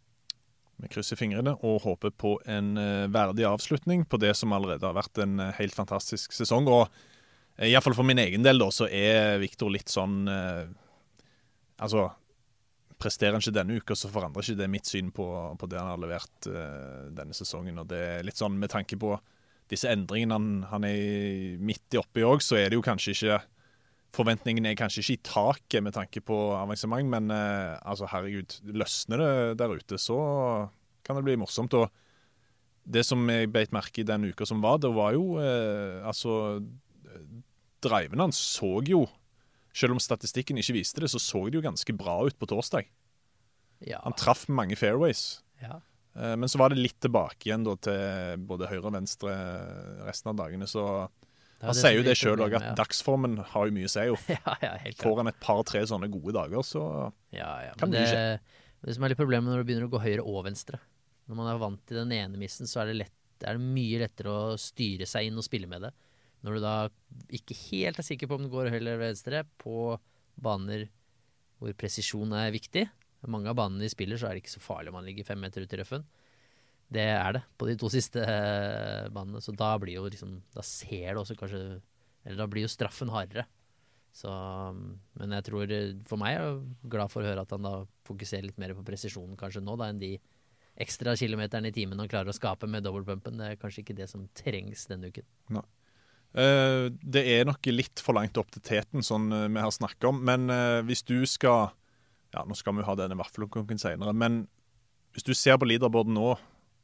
Vi krysser fingrene og håper på en uh, verdig avslutning på det som allerede har vært en uh, helt fantastisk sesong, og uh, i hvert fall for min egen del da, så er Victor litt sånn, uh, altså, presterer han ikke denne uka, så forandrer ikke det mitt syn på, på det han har levert uh, denne sesongen, og det er litt sånn med tanke på disse endringene han, han er midt i oppe i også, så er det jo kanskje ikke forventningene er kanskje ikke i taket med tanke på avansement, men eh, altså herregud, løsner det der ute, så kan det bli morsomt. Og det som jeg beit merke i den uka som var, det var jo eh, altså driven han så jo, selv om statistikken ikke viste det, så så det jo ganske bra ut på torsdag. Ja. Han traff mange fairways. Ja. Eh, men så var det litt tilbake igjen da, til både høyre og venstre resten av dagene, så han sier jo det selv også, at ja. dagsformen har jo mye å si. ja, ja, helt Får han et par-tre sånne gode dager, så ja, ja. kan det skje. Det som er litt problemet når du begynner å gå høyre og venstre. Når man er vant til den ene missen, så er det, lett, er det mye lettere å styre seg inn og spille med det. Når du da ikke helt er sikker på om det går høyre eller venstre, på baner hvor presisjon er viktig. Mange av banene de spiller, så er det ikke så farlig om man ligger fem meter ut i røffen. Det er det på de to siste eh, banene, så da blir jo liksom, da ser det også kanskje, eller da blir jo straffen hardere. Så, men jeg tror, for meg er jeg glad for å høre at han da fokuserer litt mer på presisjonen kanskje nå, da, enn de ekstra kilometerne i timen han klarer å skape med dobbeltbumpen. Det er kanskje ikke det som trengs denne uken. Nei. Uh, det er nok litt for langt opp til teten, sånn uh, vi har snakket om, men uh, hvis du skal, ja, nå skal vi ha denne vaffelkonken senere, men hvis du ser på leaderboarden nå,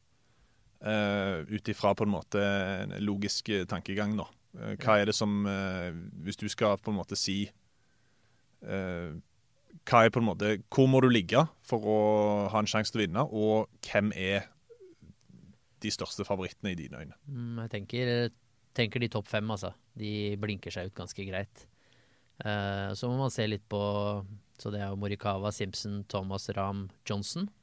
Uh, ut ifra på en måte en logisk tankegang nå. Uh, hva er det som, uh, hvis du skal på en måte si, uh, hva er på en måte, hvor må du ligge for å ha en sjanse til å vinne, og hvem er de største favorittene i dine øyne? Mm, jeg tenker, tenker de topp fem, altså. De blinker seg ut ganske greit. Uh, så må man se litt på, så det er jo Morikawa, Simpson, Thomas, Rahm, Johnson.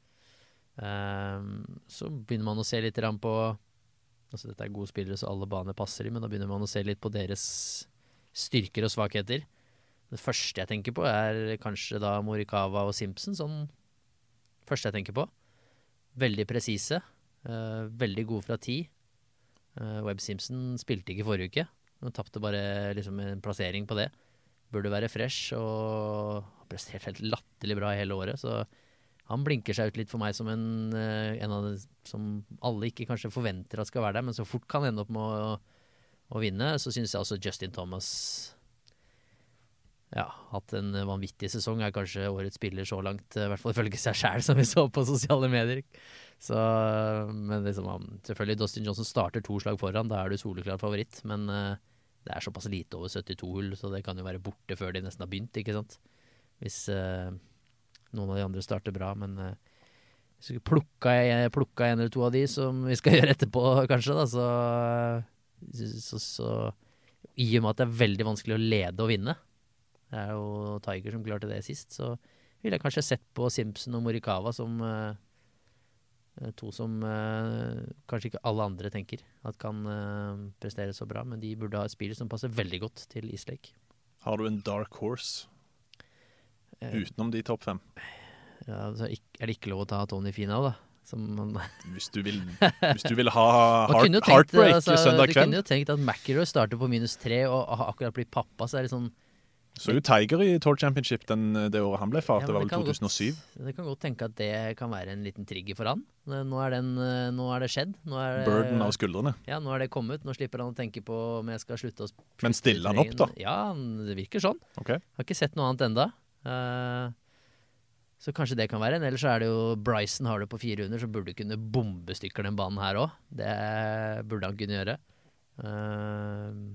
Um, så begynner man å se litt på, altså dette er gode spillere så alle baner passer i, men da begynner man å se litt på deres styrker og svakheter. Det første jeg tenker på er kanskje da Morikawa og Simpson, sånn første jeg tenker på. Veldig presise, uh, veldig gode fra ti. uh, Webb Simpson spilte ikke forrige uke, han tappte bare liksom en plassering på det. Burde være fresh og har prestert helt latterlig bra hele året, så han blinker seg ut litt for meg som en, en av de som alle ikke kanskje forventer at skal være der, men så fort kan ende opp med å, å vinne. Så synes jeg også Justin Thomas ja, hatt en vanvittig sesong, er kanskje årets spiller så langt, i hvert fall ifølge seg selv, som vi så på sosiale medier. Så, men liksom, selvfølgelig Dustin Johnson starter to slag foran, da er du soleklar favoritt, men uh, det er såpass lite over syttito hull, så det kan jo være borte før de nesten har begynt, ikke sant? Hvis... Uh, noen av de andre starter bra, men uh, hvis vi plukka, plukka en eller to av de som vi skal gjøre etterpå, kanskje, da, så, så, så i og med at det er veldig vanskelig å lede og vinne, det er jo Tiger som klarte det sist, så ville jeg kanskje sett på Simpson og Morikawa som uh, to som uh, kanskje ikke alle andre tenker at kan uh, prestere så bra, men de burde ha et spill som passer veldig godt til East Lake. Har du en dark horse? Utenom de topp fem. Ja, så er det ikke lov å ta Tony Finau, da? Som man hvis, du vil, hvis du vil ha heart, tenkt, heartbreak altså, søndag kveld. Du kunne jo tenkt at McIlroy starter på minus tre og har akkurat blitt pappa, så er det sånn... Så jo Tiger i Tour Championship den, det året han ble fart, ja, det var vel to tusen og syv. Godt, det kan godt tenke at det kan være en liten trigger for han. Nå er, den, nå er det skjedd. Nå er det, Burden av skuldrene. Ja, nå er det kommet. Nå slipper han å tenke på om jeg skal slutte å... Men stiller han opp da? Ja, det virker sånn. Okay. Har ikke sett noe annet enda. Uh, så kanskje det kan være en. Ellers er det jo Bryson har det på fire hundre, så burde kunne bombestykker den banen her også. Det burde han kunne gjøre. Uh,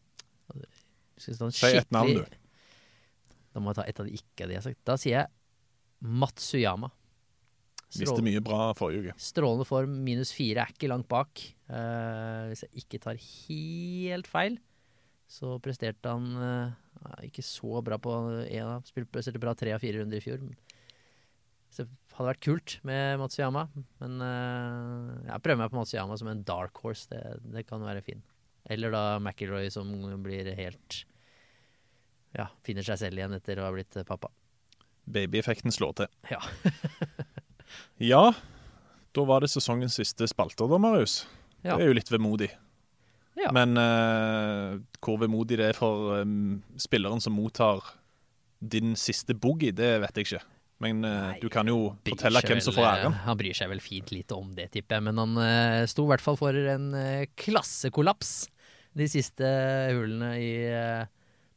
Si et navn, du. Da må jeg ta et av de ikke det jeg har sagt. Da sier jeg Matsuyama. Strål... Viste mye bra forrige uke. Strålende form, minus fire er ikke langt bak. Uh, hvis jeg ikke tar helt feil, så presterte han uh, ikke så bra på en av, presterte bra tre av fire runder i fjor. Så det hadde vært kult med Matsuyama, men uh, jeg prøver meg på Matsuyama som en dark horse, det, det kan være fin. Eller da McIlroy som blir helt, ja, finner seg selv igjen etter å ha blitt pappa. Baby-effekten slår til. Ja. Ja, da var det sesongens siste spalter da, Marius. Ja. Det er jo litt vemodig. Ja. Men uh, hvor vemodig det er for um, spilleren som mottar din siste boogie, det vet jeg ikke. Men uh, Nei, du kan jo fortelle hvem som får æren. Han bryr seg vel fint lite om det, tipper jeg. Men han uh, sto i hvert fall for en uh, klassekollaps de siste hullene i, uh,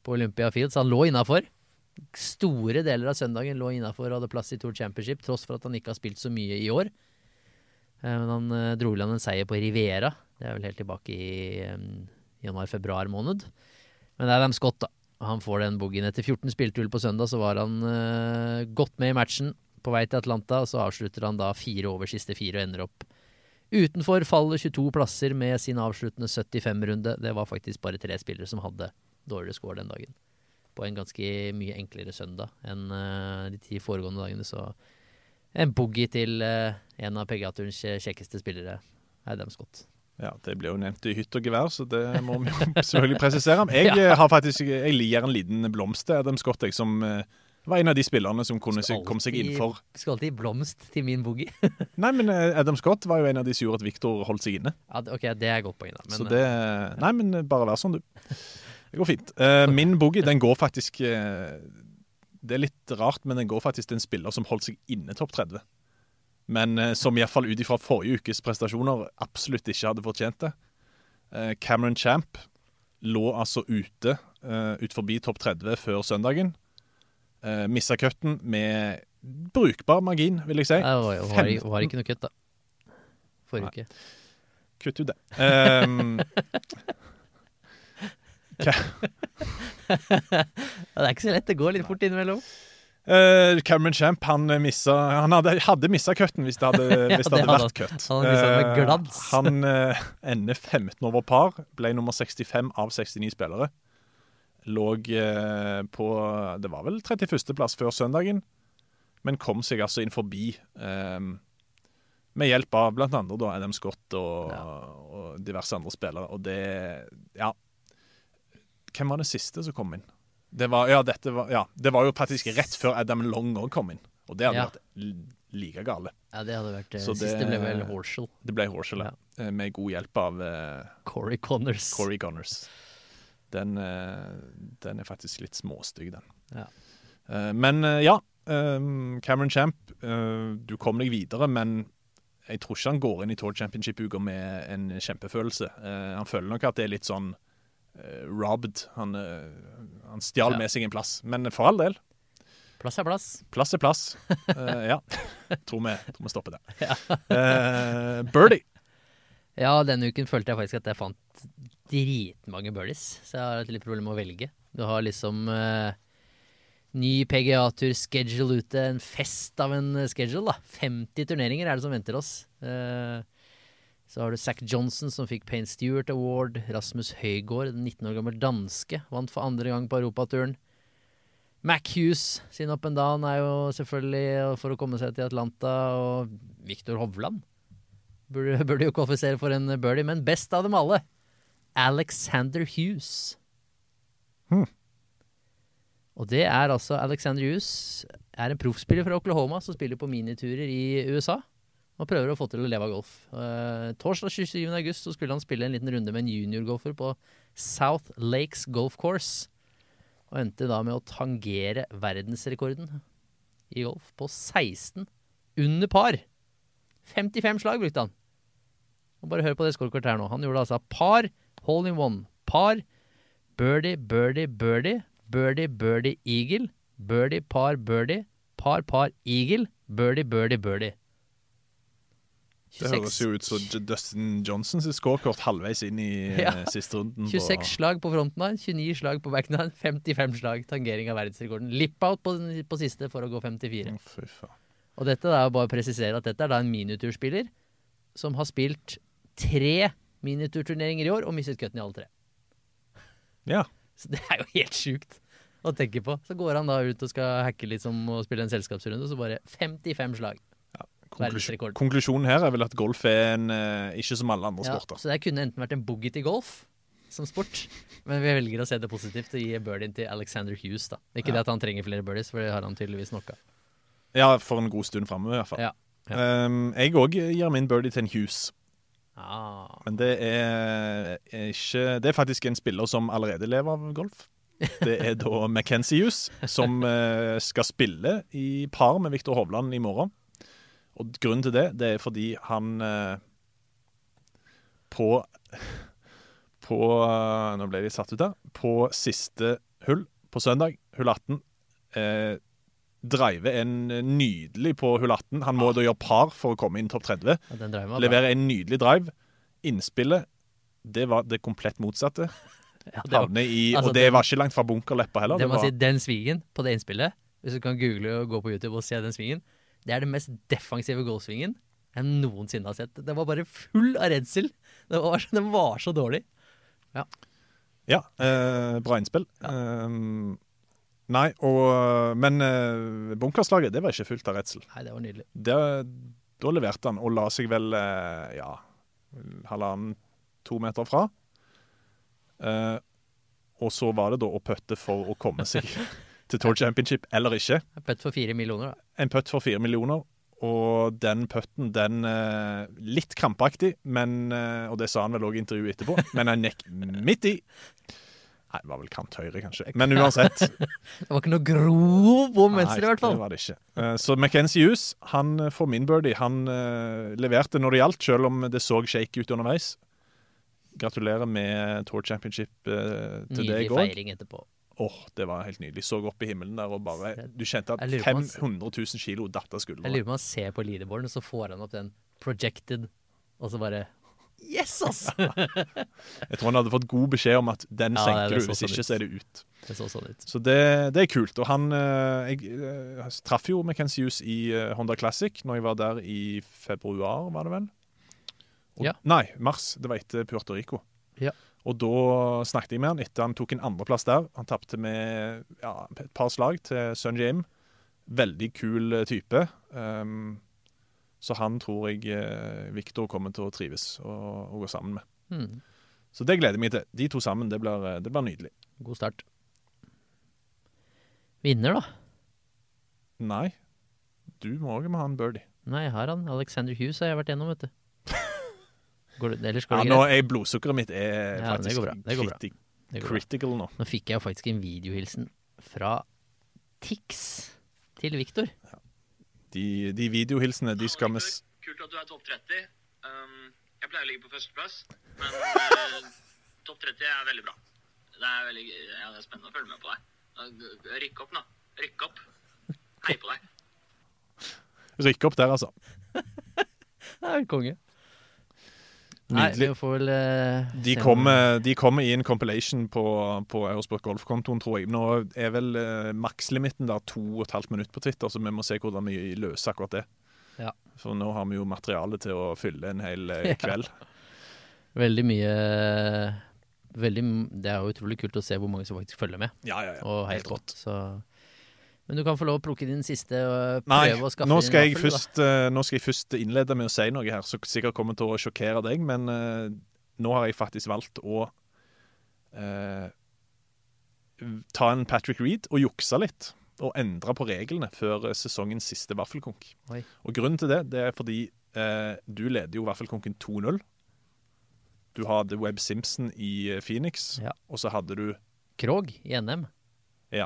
på Olympia Field, så han lå innenfor. Store deler av søndagen lå innenfor og hadde plass i Tour Championship, tross for at han ikke har spilt så mye i år. Men han uh, dro land en seier på Riviera. Det er vel helt tilbake i um, januar-februar måned. Men det er Adam Scott da. Han får den boogien. Etter fjorten spiltull på søndag så var han uh, godt med i matchen på vei til Atlanta, og så avslutter han da fire over siste fire og ender opp utenfor fallet tjueto plasser med sin avsluttende syttifem-runde. Det var faktisk bare tre spillere som hadde dårligere score den dagen. På en ganske mye enklere søndag enn uh, de ti foregående dagene, så en boogie til uh, en av P G A-turens kjekkeste spillere, Adam Scott. Ja, det ble jo nevnt i hytt og gevær, så det må vi jo selvfølgelig presisere. Jeg ja. har faktisk, jeg liker en liten blomst til Adam Scott, jeg, som uh, var en av de spillerne som kunne seg, kom seg innenfor. Du skal alltid blomst til min boogie. Nei, men uh, Adam Scott var jo en av de som gjorde at Victor holdt seg inne. Ja, ok, det er godt poeng da. Men, så det, nei, men bare vær sånn du. Det går fint. Uh, min boogie, den går faktisk, uh, det er litt rart, men den går faktisk til en spiller som holdt seg inne topp tretti. Men uh, som i hvert fall ut ifra forrige ukes prestasjoner absolutt ikke hadde fortjent det. Uh, Cameron Champ lå altså ute, uh, ut forbi topp tretti før søndagen. Uh, missa cutten med brukbar margin, vil jeg si. Det var, var, var ikke noe kutt da. Forrige uke. Kutt ut det. Um, det er ikke så lett, det går litt fort innimellom. Uh, Cameron Champ, han, missa, han hadde, hadde missa cutten hvis det hadde, hvis det hadde ja, vært cutt. Han, uh, han uh, ender femten over par, ble nummer sekstifem av sekstini spillere. Låg uh, på, det var vel trettiførste plass før søndagen, men kom seg altså inn forbi um, med hjelp av blant andre da, Adam Scott og, ja. og diverse andre spillere. Og det, ja, hvem var det siste som kom inn? Det var, ja, dette var, ja, det var jo faktisk rett før Adam Long også kom inn. Og det hadde ja. vært like gale. Ja, det hadde vært, så siste det, ble vel Horschel. Det ble Horschel, ja. ja. Med god hjelp av uh, Corey Connors. Corey Connors. Den, uh, den er faktisk litt småstygg, den. Ja. Uh, men uh, ja, um, Cameron Champ, uh, du kom deg videre, men jeg tror ikke han går inn i Tour Championship-uker med en kjempefølelse. Uh, han føler nok at det er litt sånn Uh, robbed. Han, uh, han stjal ja. med seg en plass. Men for all del. Plass er plass. Plass er plass. Uh, ja. tror, vi, tror vi stopper der. Ja. uh, birdie. Ja, denne uken følte jeg faktisk at jeg fant dritmange birdies. Så jeg har et litt problem med å velge. Du har liksom uh, ny P G A-tur schedule ute. En fest av en schedule, da. femti turneringer er det som venter oss. Uh, Så har du Zach Johnson som fikk Payne Stewart Award. Rasmus Højgaard, den nitten år gammel danske, vant for andre gang på Europaturen. Mac Hughes sin up and down er jo selvfølgelig for å komme seg til Atlanta. Og Victor Hovland burde, burde jo kvalifisere for en birdie, men best av dem alle, Alexander Hughes. Hmm. Og det er altså, Alexander Hughes er en proffspiller fra Oklahoma som spiller på miniturer i U S A. Og prøver å få til å leve av golf. Uh, torsdag tjuesyvende august så skulle han spille en liten runde med en juniorgolfer på South Lakes Golf Course. Og endte da med å tangere verdensrekorden i golf på seksten under par. femtifem slag brukte han. Og bare hør på det scorekortet her nå. Han gjorde altså par, hole in one, par, birdie, birdie, birdie, birdie, birdie, eagle, birdie, par, birdie, par, par, eagle, birdie, birdie, birdie. Det høres jo ut som Dustin Johnsons scorekort halvveis inn i ja. siste runden. tjueseks på... slag på fronten av, tjueni slag på backen av, femtifem slag tangering av verdensrekorden. Lip-out på, på siste for å gå femtifire. Oh, fy faen. Og dette er jo bare å presisere at dette er da en miniturspiller som har spilt tre miniturturneringer i år og mistet cutten i alle tre. Ja. Så det er jo helt sykt å tenke på. Så går han da ut og skal hacke litt som å spille en selskapsrunde, og så bare femtifem slag. Konklusjon, konklusjonen her er vel at golf er en, uh, ikke som alle andre ja, sporter. Så det kunne enten vært en boogie til golf som sport, men vi velger å se det positivt og gi birdien til Alexander Hughes da. Ikke ja. det at han trenger flere birdies, for det har han tydeligvis nok av. Ja, for en god stund fremover i hvert fall. Ja. Ja. Um, jeg også gir min birdie til en Hughes. Ah. Men det er, er ikke, det er faktisk en spiller som allerede lever av golf. Det er da Mackenzie Hughes, som uh, skal spille i par med Victor Hovland i morgen. Og grunnen til det, det er fordi han eh, på, på, nå ble de satt ut der, på siste hull på søndag, hull atten. Eh, driver en nydelig på hull atten. Han må da gjøre par for å komme inn topp tretti. Ja, den driven var bra. Leverer en nydelig drive. Innspillet, det var det komplett motsatte. Ja, det var, Havne i, altså, og det den, var ikke langt fra bunkerleppa heller. Det Det må var, si, den svingen på det innspillet, hvis du kan google og gå på YouTube og se den svingen, det er den mest defensive golfsvingen jeg noensinne har sett. Det var bare full av redsel. Det var, den var så dårlig. Ja, ja eh, bra innspill. Ja. Um, nei, og, men eh, bunkerslaget, det var ikke fullt av redsel. Nei, det var nydelig. Det, da leverte han, og la seg vel, eh, ja, halvannen, to meter fra. Eh, og så var det da å pøtte for å komme seg til Tour Championship, eller ikke. En pøtt for fire millioner, da. En pøtt for fire millioner, og den pøtten, den eh, litt krampaktig, men, eh, og det sa han vel også i intervjuet etterpå, men han nekk midt i. Nei, det var vel kant høyre, kanskje. Men uansett. Det var ikke noe grov bom venstre, i hvert fall. Nei, det var det ikke. Uh, så Mackenzie Hughes, han får min birdie. Han uh, leverte når det gjaldt, selv om det så shake ut underveis. Gratulerer med Tour Championship uh, til deg også. Nydelig feiring etterpå. Åh, oh, det var helt nydelig. Så opp i himmelen der, og bare, du kjente at fem hundre tusen kilo datt av skuldrene. Jeg lurer på om han ser på leaderboarden, og så får han opp den projected, og så bare... Yes, ass! Jeg tror han hadde fått god beskjed om at den ja, senker det, det du, hvis sånn ikke ut. så er det ut. Det så sånn ut. Så det, det er kult. Og han, jeg, jeg traff jo Mackenzie Hughes i Honda Classic når jeg var der i februar, var det vel? Og, ja. Nei, mars. Det var etter Puerto Rico. Ja. Og da snakket jeg med han etter han tok en andreplass der. Han tappte med ja, et par slag til Sun James. Veldig kul type. Um, Så han tror jeg eh, Victor kommer til å trives og, og gå sammen med. Mm. Så det gleder jeg meg til. De to sammen, det blir, det blir nydelig. God start. Vinner, da? Nei. Du må også ha en birdie. Nei, jeg har han. Alexander Hughes har jeg vært gjennom, vet du. Går det, ellers går det ja, greit? nå er blodsukkeret mitt er ja, faktisk det går bra. Det går kriti bra. Det går critical bra. nå. Nå fikk jeg jo faktisk en videohilsen fra Tix til Victor. Ja. De, de videohilsene, de skal vi... Kult at du er topp tretti. Um, jeg pleier å ligge på førsteplass, men uh, topp tretti er veldig bra. Det er, veldig, ja, det er spennende å følge med på deg. Rykk opp nå. Rykk opp. Hei på deg. Rykk opp der, altså. Det er konge. Nydelig. Nei, vi får vel... Uh, de, kommer, de kommer i en compilation på, på Eurosport Golf-kontoen, tror jeg. Nå er vel uh, makslimitten der to og et halvt minutt på Twitter, så vi må se hvordan vi løser akkurat det. Ja. For nå har vi jo materiale til å fylle en hel uh, kveld. Ja. Veldig mye... Veldig, det er jo utrolig kult å se hvor mange som faktisk følger med. Ja, ja, ja. Og helt rått. Så... Men du kan få lov å plukke din siste og prøve Nei, å skaffe nå din skal, jeg vaffel, først, uh, nå skal jeg først innlede med å si noe her, som sikkert kommer til å sjokkere deg, men uh, nå har jeg faktisk valgt å uh, ta en Patrick Reed og jukse litt, og endre på reglene før uh, sesongens siste vaffelkonk. Oi. Og grunnen til det, det er fordi uh, du leder jo vaffelkonken to null. Du hadde Webb Simpson i uh, Phoenix, ja. Og så hadde du... Krog i N M. Ja.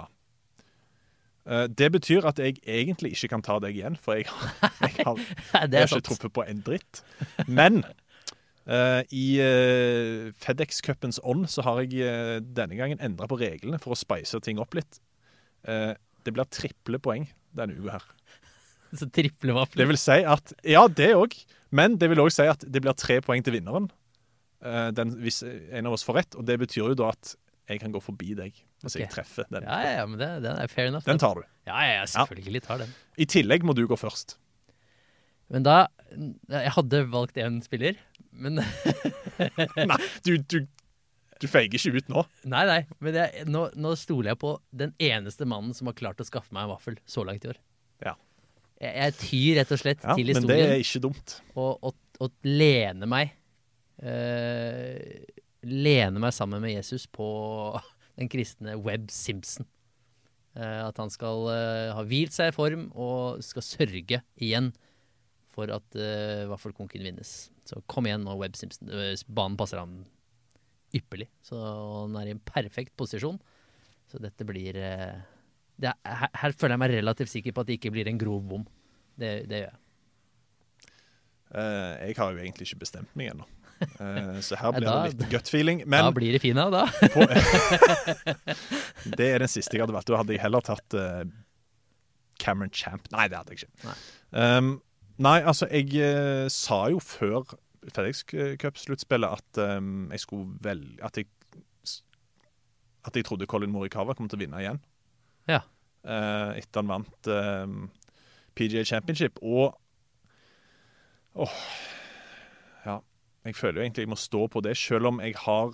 Det betyr at jeg egentlig ikke kan ta deg igjen, for jeg har, jeg har, jeg har ikke truffet på en dritt. Men uh, i uh, FedEx-cupens ånd så har jeg uh, denne gangen endret på reglene for å spice ting opp litt. Uh, det blir triple poeng denne uka her. Så triple vafler? Det vil si at, ja, det også, men det vil også si at det blir tre poeng til vinneren, uh, den, hvis en av oss får rett, og det betyr jo da at jeg kan gå forbi deg hvis okay. jeg treffer den. Ja, ja, men det, den er fair enough. Den tar du. Ja, ja, selvfølgelig tar den. I tillegg må du gå først. Men da, jeg hadde valgt en spiller, men... Nei, du, du, du feiger ikke ut nå. Nei, nei, men jeg, nå, nå stoler jeg på den eneste mannen som har klart å skaffe meg en vaffel så langt i år. Ja. Jeg, jeg tyr rett og slett ja, til historien. Men det er ikke dumt. Og, og, og lene meg... Uh, lene meg sammen med Jesus på den kristne Webb Simpson. Uh, at han skal uh, ha hvilt seg i form og skal sørge igjen for at uh, vaffelkonken vinnes. Så kom igjen nå, Webb Simpson. Uh, banen passer ham ypperlig. Så han er i en perfekt posisjon. Så dette blir... Uh, det er, her, her føler jeg meg relativt sikker på at det ikke blir en grov bom. Det, det gjør jeg. Uh, jeg har jo egentlig ikke bestemt meg ennå. Uh, så her blir ja, da, det litt gut feeling. Men da blir det fint av, da. på, det er den siste jeg hadde valgt. Da hadde jeg heller tatt uh, Cameron Champ. Nei, det hadde jeg ikke. Nei, um, nei altså, jeg uh, sa jo før FedEx Cup-sluttspillet at um, jeg skulle velge at jeg, at jeg trodde Colin Morikawa kom til å vinne igjen. Ja. Uh, etter han vant um, P G A Championship. Og åh, oh, ja, jeg føler jo egentlig jeg må stå på det, selv om jeg har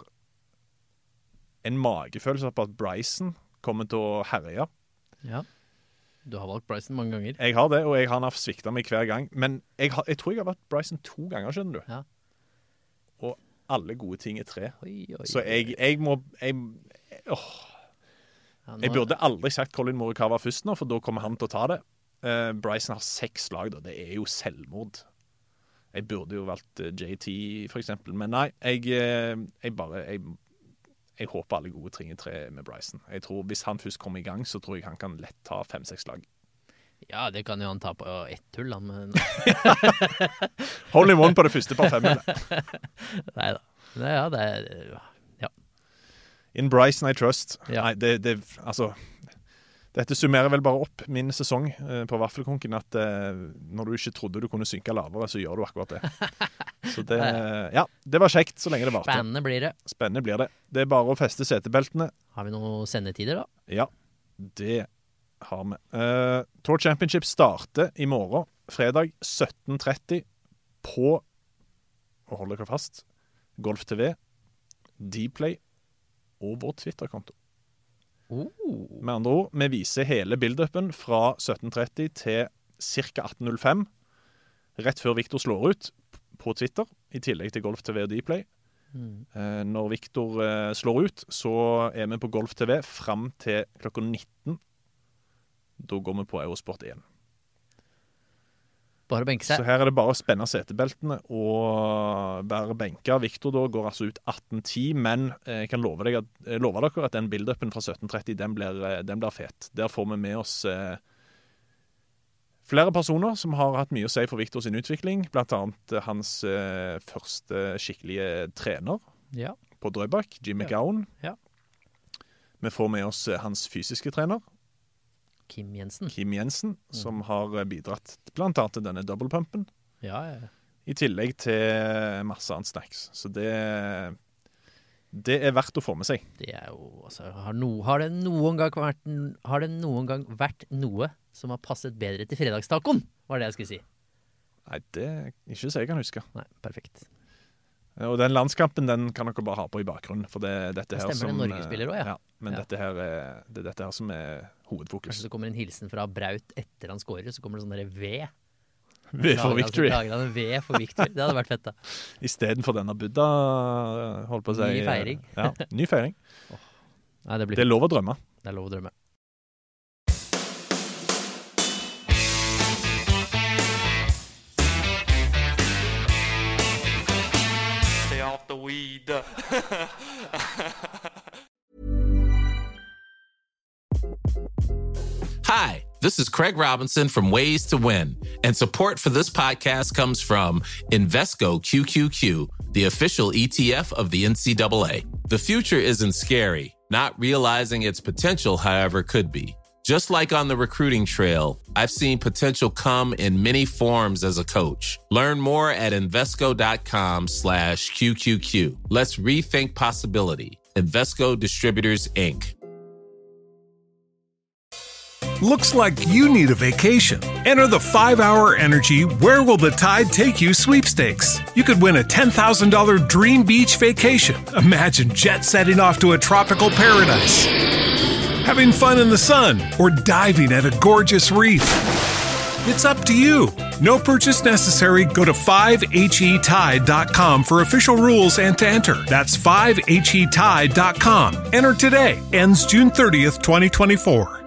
en magefølelse på at Bryson kommer til å herje. Ja, du har valgt Bryson mange ganger. Jeg har det, og jeg har sviktet meg hver gang. Men jeg, har, jeg tror jeg har vært Bryson to ganger, skjønner du. Ja. Og alle gode ting er tre. Oi, oi, Så jeg, jeg må... Jeg, åh. Ja, nå... jeg burde aldri sagt Colin Morikawa først nå, for da kommer han til å ta det. Uh, Bryson har seks slag, da. Det er jo selvmord. Jeg burde jo valgt uh, J T, for eksempel. Men nei, jeg, uh, jeg bare... Jeg, jeg håper alle gode ting er tre med Bryson. Jeg tror hvis han først kommer i gang, så tror jeg han kan lett ta fem-seks slag. Ja, det kan jo han ta på ett hull, han. Men... Hold in one på det første par femmene. Neida. Nei, ja, det er... Ja. In Bryson I trust. Ja. Nei, det, det... Altså... Dette summerer vel bare opp min sesong eh, på Vaffelkonken, at eh, når du ikke trodde du kunne synke lavere, så gjør du akkurat det. Så det, ja, det var kjekt så lenge det varte. Spennende blir det. Spennende blir det. Det er bare å feste setebeltene. Har vi noen sendetider da? Ja, det har vi. Uh, Tour Championship starter i morgen, fredag sytten tretti, på, og hold dere fast, Golf T V, Dplay og vår Twitter-konto. Oh. Med andre ord, vi viser hele build-upen fra sytten tretti til ca. atten null fem, rett før Victor slår ut på Twitter, i tillegg til Golf T V og Dplay. Mm. Eh, når Victor eh, slår ut, så er vi på Golf T V frem til klokka nitten. Da går vi på Eurosport igjen. Bare benke seg. Så her er det bare å spenne setebeltene og være benka. Victor da går altså ut atten ti, men jeg kan love, deg at, love dere at den build-upen fra sytten tretti, den blir, den blir fet. Der får vi med oss eh, flere personer som har hatt mye å si for Victor sin utvikling, blant annet hans eh, første skikkelige trener ja. på Drøbak, Jim McGowan. Ja. Vi får med oss eh, hans fysiske trener, Kim Jensen. Kim Jensen, mm. som har bidratt blant annet til denne double-pumpen. Ja, ja, ja. I tillegg til masse annet snacks. Så det, det er verdt å få med seg. Det er jo, altså, har, no, har, det noen gang vært, har det noen gang vært noe som har passet bedre til fredagstacoen? Var det jeg skulle si. Nei, det er ikke så jeg kan huske. Nei, perfekt. Og den landskampen, den kan dere bare ha på i bakgrunnen, for det, dette her stemmer, som... det Norge spiller også, ja. ja men ja. Dette her er, det er dette her som er hovedfokus. Kanskje det kommer en hilsen fra Braut etter han scorer, så kommer det sånn der V. V for Victory. Lager han en V for Victory, det hadde vært fett da. I stedet for denne Buddha, holdt på å si. Ny feiring. Ja, ny feiring. oh. Nei, det, blir... det er lov å drømme. Det er lov å drømme. The weed. Hi, this is Craig Robinson from Ways to Win, and support for this podcast comes from Invesco Q Q Q, the official E T F of the N C double A. The future isn't scary. Not realizing its potential, however, could be. Just like on the recruiting trail, I've seen potential come in many forms as a coach. Learn more at Invesco.com slash QQQ. Let's rethink possibility. Invesco Distributors, Incorporated. Looks like you need a vacation. Enter the five hour Energy Where Will the Tide Take You sweepstakes. You could win a ten thousand dollars dream beach vacation. Imagine jet setting off to a tropical paradise, having fun in the sun, or diving at a gorgeous reef. It's up to you. No purchase necessary. Go to five H E tide dot com for official rules and to enter. That's five H E tide dot com. Enter today. Ends June thirtieth, twenty twenty-four.